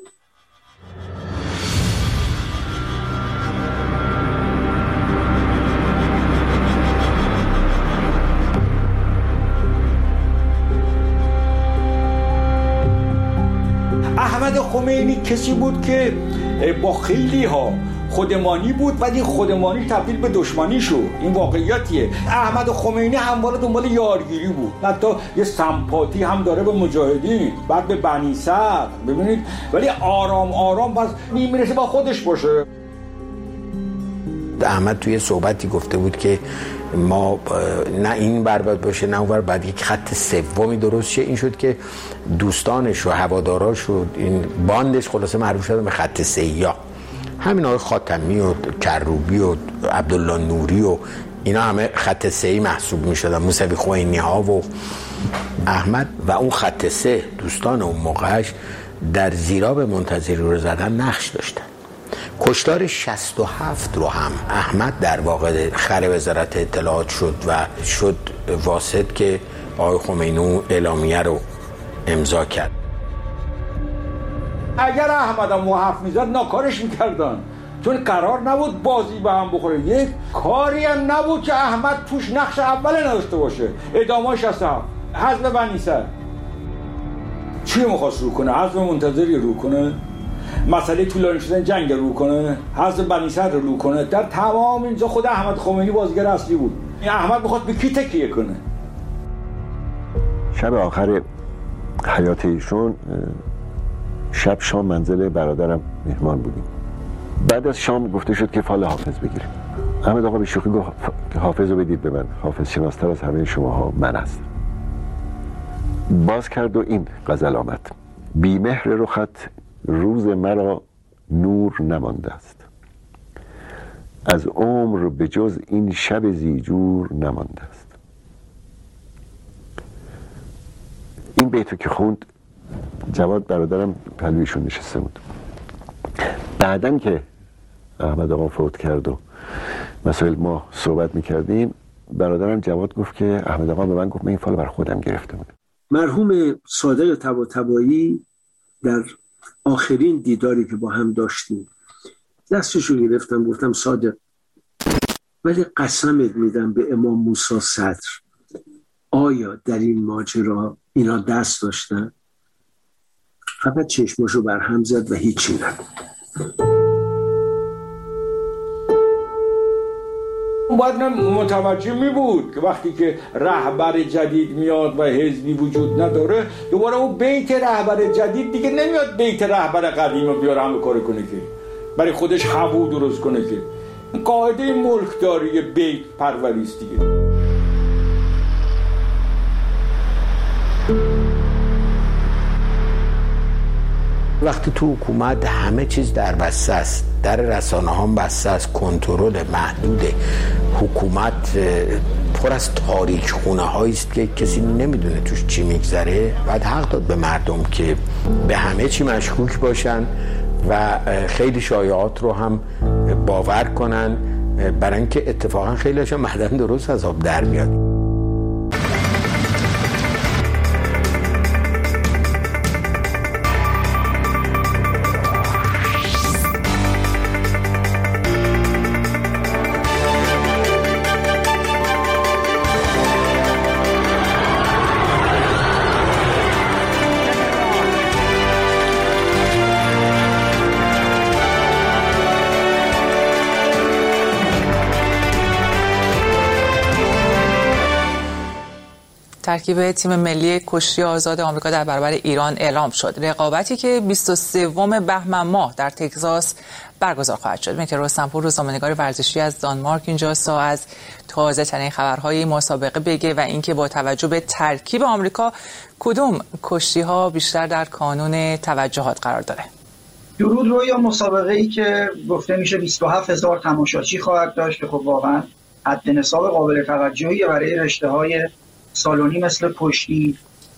S2: احمد خمینی کسی بود که با خیلی ها خودمانی بود و این خودمانی تبدیل به دشمنی شد. این واقعیتیه. احمد خمینی همواره دنبال یارگیری بود، حتی یه سمپاتی هم داره به مجاهدین، بعد به بنی صدر، ببینید، ولی آرام آرام بس میرسه با خودش باشه.
S24: احمد توی صحبتی گفته بود که ما نه این بر باشه نه اون بر، بعد یک خط سومی درست شه. این شد که دوستانش و هواداراش و این باندش خلاصه معروف شدن به خط سیاه. همین آقای خاتمی و کروبی و عبدالله نوری و اینا همه خط سه‌ای محسوب می شدن، موسوی خوئینی ها و احمد و اون خط سه دوستان اون موقعش در زیراب منتظری رو زدن نقش داشتن. کشتار 67 رو هم احمد در واقع خر وزارت اطلاعات شد و شد واسط که آقای خمینی اعلامیه رو امضا کرد.
S2: اگر احمد هم حرف میزد ناکارش میکردن، چون قرار نبود بازی به هم بخوره. یک کاری هم نبود که احمد توش نقش اول نداشته باشه. اعداماش هستم، حذف بنی صدر چی میخواست رو کنه؟ حذف منتظری رو کنه؟ مسئله طولانی شدن جنگ رو کنه؟ حذف بنی صدر رو کنه؟ در تمام اینجا خود احمد خمینی بازیگر اصلی بود. این احمد میخواد به کی تکیه کنه؟
S9: شب آخر حیات ایشون شب شام منزل برادرم مهمان بودیم. بعد از شام گفته شد که فال حافظ بگیریم. احمد آقا به شوخی گفت حافظ رو بدید به من، حافظ شناستر از همه شماها من هستم. باز کرد و این غزل آمد: بیمهر رخت روز مرا نور نمانده است، از عمر به جز این شب زیجور نمانده است. این بیتو که خوند جواد برادرم پلویشون نشسته بود. بعدن که احمد آقا فوت کرد و مسائل ما صحبت میکردیم، برادرم جواد گفت که احمد آقا به من گفت من این فالو بر خودم گرفته بود.
S23: مرحوم صادق طباطبایی در آخرین دیداری که با هم داشتیم دستشو گرفتم، گفتم صادق ولی قسمت میدم به امام موسی صدر، آیا در این ماجرا اینا دست داشتن؟ فقط چشماشو برهم زد و هیچی نگفت.
S2: باید متوجه می بود که وقتی که رهبر جدید میاد و حزبی وجود نداره، دوباره اون بیت رهبر جدید دیگه نمیاد بیت رهبر قدیم رو بیاره هم کار کنه که برای خودش هوو درست کنه که قاعده ملکداری بیت پروریست دیگه.
S24: وقتی تو حکومت همه چیز در بسته است، در رسانه ها بسته است، کنترل محدود، حکومت پر از تاریک خونه هایی است که کسی نمیدونه توش چی میگذره، بعد حق داد به مردم که به همه چی مشکوک باشن و خیلی شایعات رو هم باور کنن، برای اینکه اتفاقا خیلی هاشون معدن درست از آب در میاد.
S1: ترکیب تیم ملی کشتی آزاد آمریکا در برابر ایران اعلام شد. رقابتی که 23 بهمن ماه در تگزاس برگزار خواهد شد. مهدی رستمپور روزنامه‌نگار ورزشی از دانمارک اینجاست تا از تازه ترین خبرهای مسابقه بگه و اینکه با توجه به ترکیب آمریکا کدوم کشتی‌ها بیشتر در کانون توجهات قرار داره.
S11: درود رویا. مسابقه‌ای که گفته میشه 27000 تماشاچی خواهد داشت که خب واقعا حد نصاب قابل توجهی برای رشته‌های سالونی مثل کشتی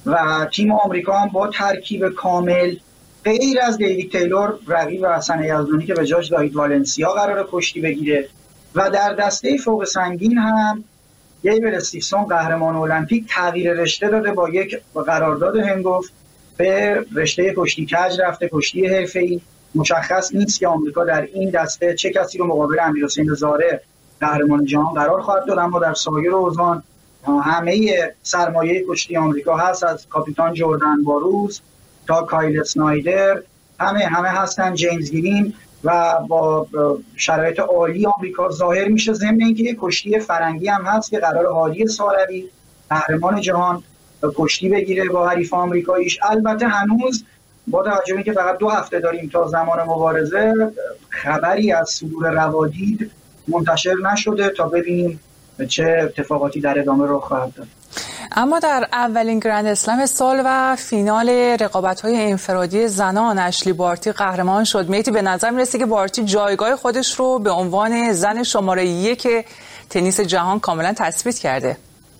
S11: و تیم آمریکا هم با ترکیب کامل غیر از دیوید تیلور رقیب حسن یزدانی که به جاش داوید والنسیا قرار کشتی بگیره و در دسته فوق سنگین هم گیبل استیفسون قهرمان المپیک تغییر رشته داده، با یک قرارداد هنگفت به رشته کشتی کج رفته، کشتی حرفه‌ای. مشخص نیست که آمریکا در این دسته چه کسی رو مقابل امیرحسین زاره قهرمان جهان قرار خواهد داد، اما در سایر اوزان همه سرمایه کشتی آمریکا هست، از کاپیتان جردن باروز تا کایل اسنایدر همه هستن، جیمز گرین، و با شرایط عالی آمریکا ظاهر میشه. ضمن اینکه یک کشتی فرنگی هم هست که قرار هادی ساروی قهرمان جهان کشتی بگیره با حریف آمریکاییش. البته هنوز با توجه به اینکه فقط 2 هفته داریم تا زمان مبارزه، خبری از صدور روادید منتشر نشده تا ببینیم چه اتفاقاتی در ادامه رخ خواهد داد.
S1: اما در اولین گرند اسلم سال و فینال رقابت‌های انفرادی زنان اشلی بارتی قهرمان شد. مهدی، به نظر میرسه که بارتی جایگاه خودش رو به عنوان زن شماره 1 تنیس جهان کاملا تثبیت کرده.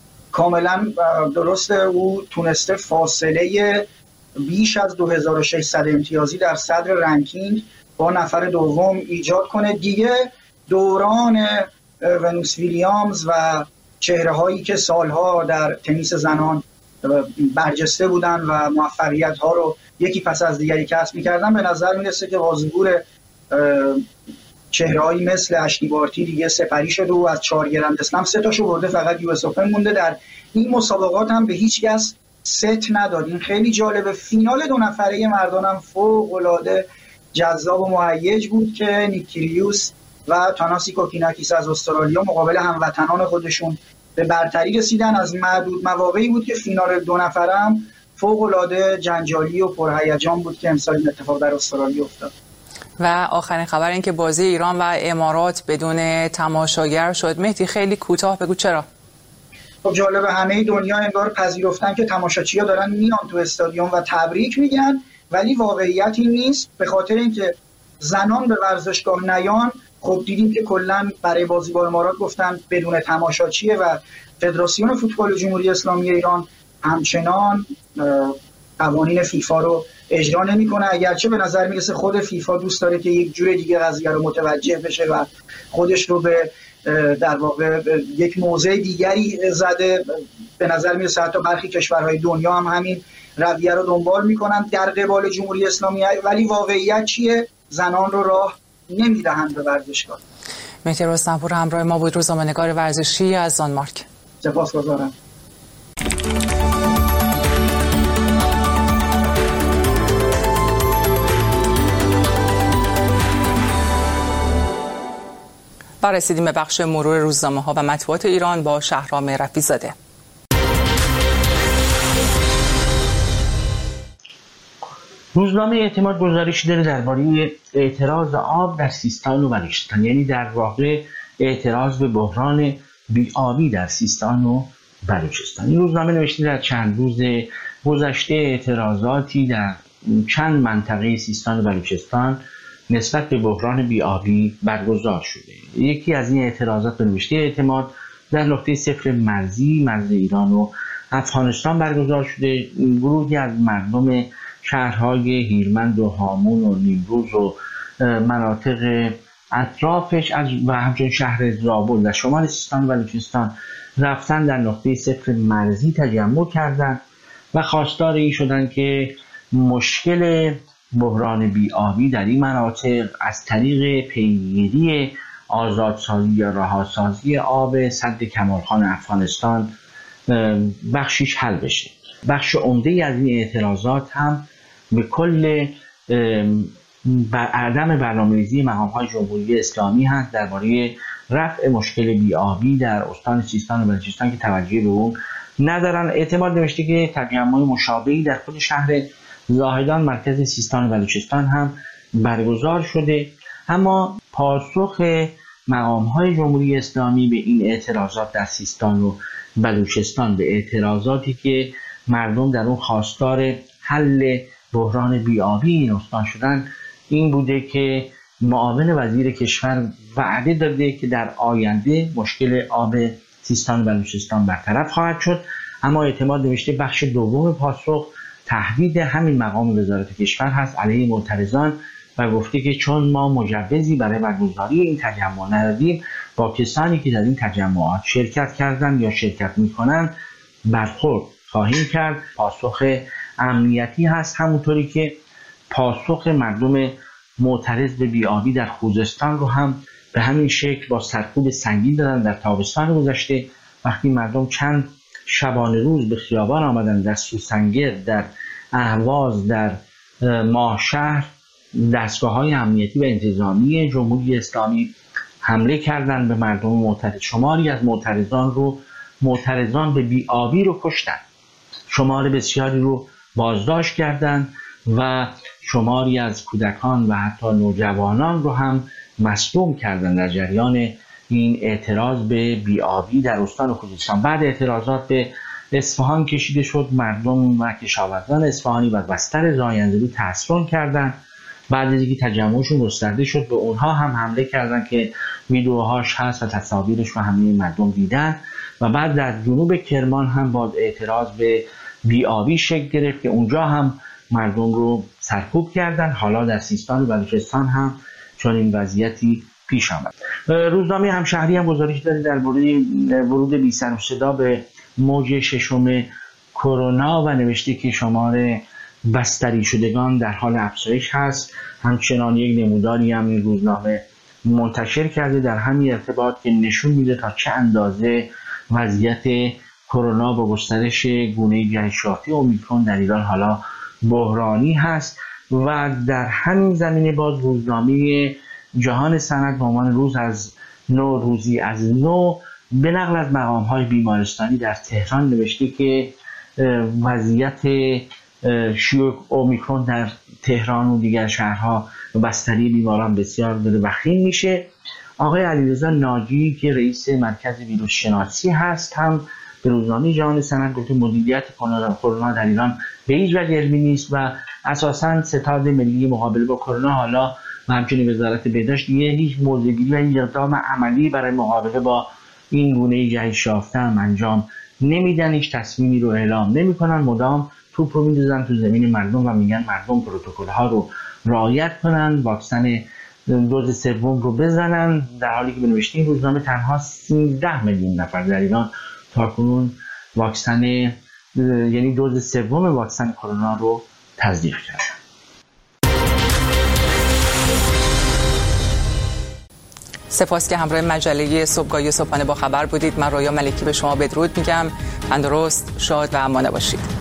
S11: کاملا درسته، او تونسته فاصله بیش از 2600 امتیازی در صدر رنکینگ با نفر دوم ایجاد کنه. دیگه دوران ونوس ویلیامز و چهره‌هایی که سالها در تنیس زنان برجسته بودن و موفقیت‌ها رو یکی پس از دیگری کسب می‌کردن، به نظر میرسه که با ظهور چهره‌هایی مثل اشلی بارتی دیگه سپری شده و از 4 گرند اسلم 3 تاشو برده، فقط یو اس اوپن مونده. در این مسابقات هم به هیچ کس ست نداد. این خیلی جالبه. فینال 2 نفره مردان هم فوق‌العاده جذاب و مهیج بود که نیک کیریوس و تاناسی کوکیناکیس از استرالیا مقابل هموطنان خودشون به برتری رسیدن. از معدود مواقعی بود که فینال 2 نفره هم فوق‌العاده جنجالی و پرهیجان بود که امسال این اتفاق در استرالیا افتاد.
S1: و آخرین خبر این که بازی ایران و امارات بدون تماشاگر شد. مهدی، خیلی کوتاه بگو چرا؟
S11: خب جالبه، همه دنیا انگار پذیرفتن که تماشاچی‌ها دارن میان تو استادیوم و تبریک میگن، ولی واقعیت این نیست. به خاطر اینکه زنان به ورزشگاه نیان، خب دیدیم که کلا برای بازی با امارات گفتن بدون تماشاچیه و فدراسیون فوتبال جمهوری اسلامی ایران همچنان قوانین فیفا رو اجرا نمی‌کنه، اگرچه به نظر میرسه خود فیفا دوست داره که یک جور دیگه قضیه رو متوجه بشه و خودش رو به در واقع یک موضع دیگری زده. به نظر میرسه حتی برخی کشورهای دنیا هم همین رویه رو دنبال میکنن در قبال جمهوری اسلامی، ولی واقعیت چیه؟ زنان رو راه نمیدهند به ورزشگاه.
S1: مهدی رستمپور همراه ما بود، روزنامه‌نگار ورزشی از دانمارک.
S11: سپاسگزارم.
S1: رسیدیم به بخش مرور روزنامه‌ها و مطبوعات ایران با شهرام رفیع‌زاده.
S12: روزنامه اعتماد گزارش داره درباره اعتراض آب در سیستان و بلوچستان، یعنی در واقع اعتراض به بحران بی‌آبی در سیستان و بلوچستان. این روزنامه نوشته در چند روز گذشته اعتراضاتی در چند منطقه سیستان و بلوچستان نسبت به بحران بی‌آبی برگزار شده. یکی از این اعتراضات به نوشته اعتماد در نقطه صفر مرزی مرز ایران و افغانستان برگزار شده. گروهی از مردم شهرهای هیرمند و هامون و نیمروز و مناطق اطرافش و همچنین شهر زابل و شمال سیستان و بلوچستان رفتن در نقطه صفر مرزی تجمع کردند و خواستار این شدند که مشکل بحران بی‌آبی در این مناطق از طریق پیگیری آزادسازی یا رهاسازی آب سد کمالخان افغانستان بخشیش حل بشه. بخش عمده‌ای از این اعتراضات هم به کل عدم برنامه‌ریزی مقام‌های جمهوری اسلامی هست درباره رفع مشکل بی‌آبی در استان سیستان و بلوچستان که توجه به اون ندارن. اعتماد نوشته که تجمع مشابهی در خود شهر زاهدان مرکز سیستان و بلوچستان هم برگزار شده، اما پاسخ مقام‌های جمهوری اسلامی به این اعتراضات در سیستان و بلوچستان، به اعتراضاتی که مردم در اون خواستار حل بحران بی‌آبی این استان شدن، این بوده که معاون وزیر کشور وعده داده که در آینده مشکل آب سیستان و بلوچستان برطرف خواهد شد. اما اعتماد نوشته بخش دوم پاسخ تهدید همین مقام وزارت کشور هست علیه معترضان و گفته که چون ما مجوزی برای برگزاری این تجمع ندادیم، با کسانی که در این تجمعات شرکت کردن یا شرکت میکنن برخورد خواهیم کرد. پاسخ امنیتی هست، همونطوری که پاسخ مردم معترض به بی‌آبی در خوزستان رو هم به همین شکل با سرکوب سنگین دادن. در تابستان گذشته وقتی مردم چند شبانه روز به خیابان آمدن، در سوسنگر، در اهواز، در ماهشهر، دستگاه‌های امنیتی و انتظامی جمهوری اسلامی حمله کردند به مردم معترض. شماری از معترضان به بی‌آبی رو کشتند، شمار بسیاری رو بازداشت کردند و شماری از کودکان و حتی نوجوانان رو هم مصدوم کردند در جریان این اعتراض به بی‌آبی در استان خوزستان. بعد اعتراضات به اصفهان کشیده شد، مردم و کشاورزان اصفهانی و بستر زاینده‌رود تحصن کردند. بعد از اینکه تجمعشون گسترده شد به اونها هم حمله کردند که ویدیوهاش هست و تصاویرش رو همه مردم دیدن. و بعد در جنوب کرمان هم با اعتراض به بی‌آبی شکل گرفت که اونجا هم مردم رو سرکوب کردن. حالا در سیستان و بلوچستان هم چون این وضعیتی پیش آمد. روزنامه همشهری هم گزارش داره در ورود بی سر و صدا به موج ششم کرونا و نوشته که شمار بستری شدگان در حال افزایش هست. همچنان یک نموداری هم این روزنامه منتشر کرده در همین ارتباط که نشون میده تا چه اندازه وضعیت کرونا با گسترش گونه جهش‌یافته اومیکرون در ایران حالا بحرانی هست. و در همین زمینه باز روزنامه جهان سند به عنوان روزی از نو به نقل از مقام‌های بیمارستانی در تهران نوشته که وضعیت شیوع اومیکرون در تهران و دیگر شهرها و بستری بیماران بسیار داره وخیم میشه. آقای علیرضا ناجی که رئیس مرکز ویروس شناسی هست هم به روزنامه جهان سند گفته مدیریت کرونا در ایران به هیچ وجه علمی نیست و اساساً ستاد ملی مقابله با کرونا حالا و همچنین وزارت بهداشت هیچ موضع‌گیری و این اقدام عملی برای مقابله با این گونه جهش یافته هم انجام نمیدن، هیچ تصمیمی رو اعلام نمیکنن، مدام توپ رو می‌دوزن تو زمین مردم و میگن مردم پروتکل‌ها رو رعایت کنن، واکسن دوز سوم رو بزنن، در حالی که به نوشته این روزنامه تنها 13 میلیون نفر در ایران تاکنون واکسن یعنی دوز سوم واکسن کرونا رو تزریق کردن.
S1: سپاس که همراه مجله صبحگاهی صبحانه با خبر بودید. من رویا ملکی به شما بدرود میگم. تندرست، شاد و امانه باشید.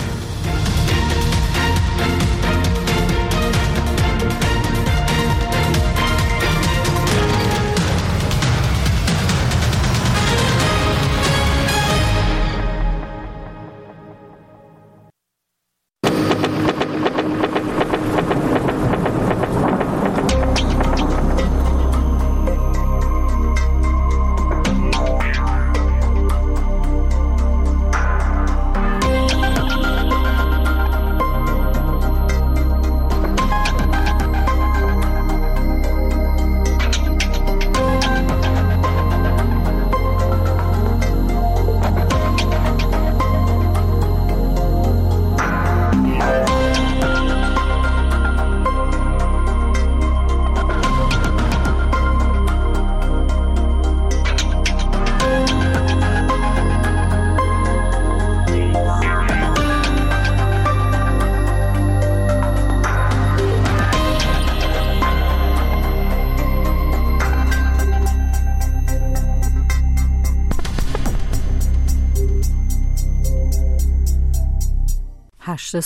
S13: میکنم.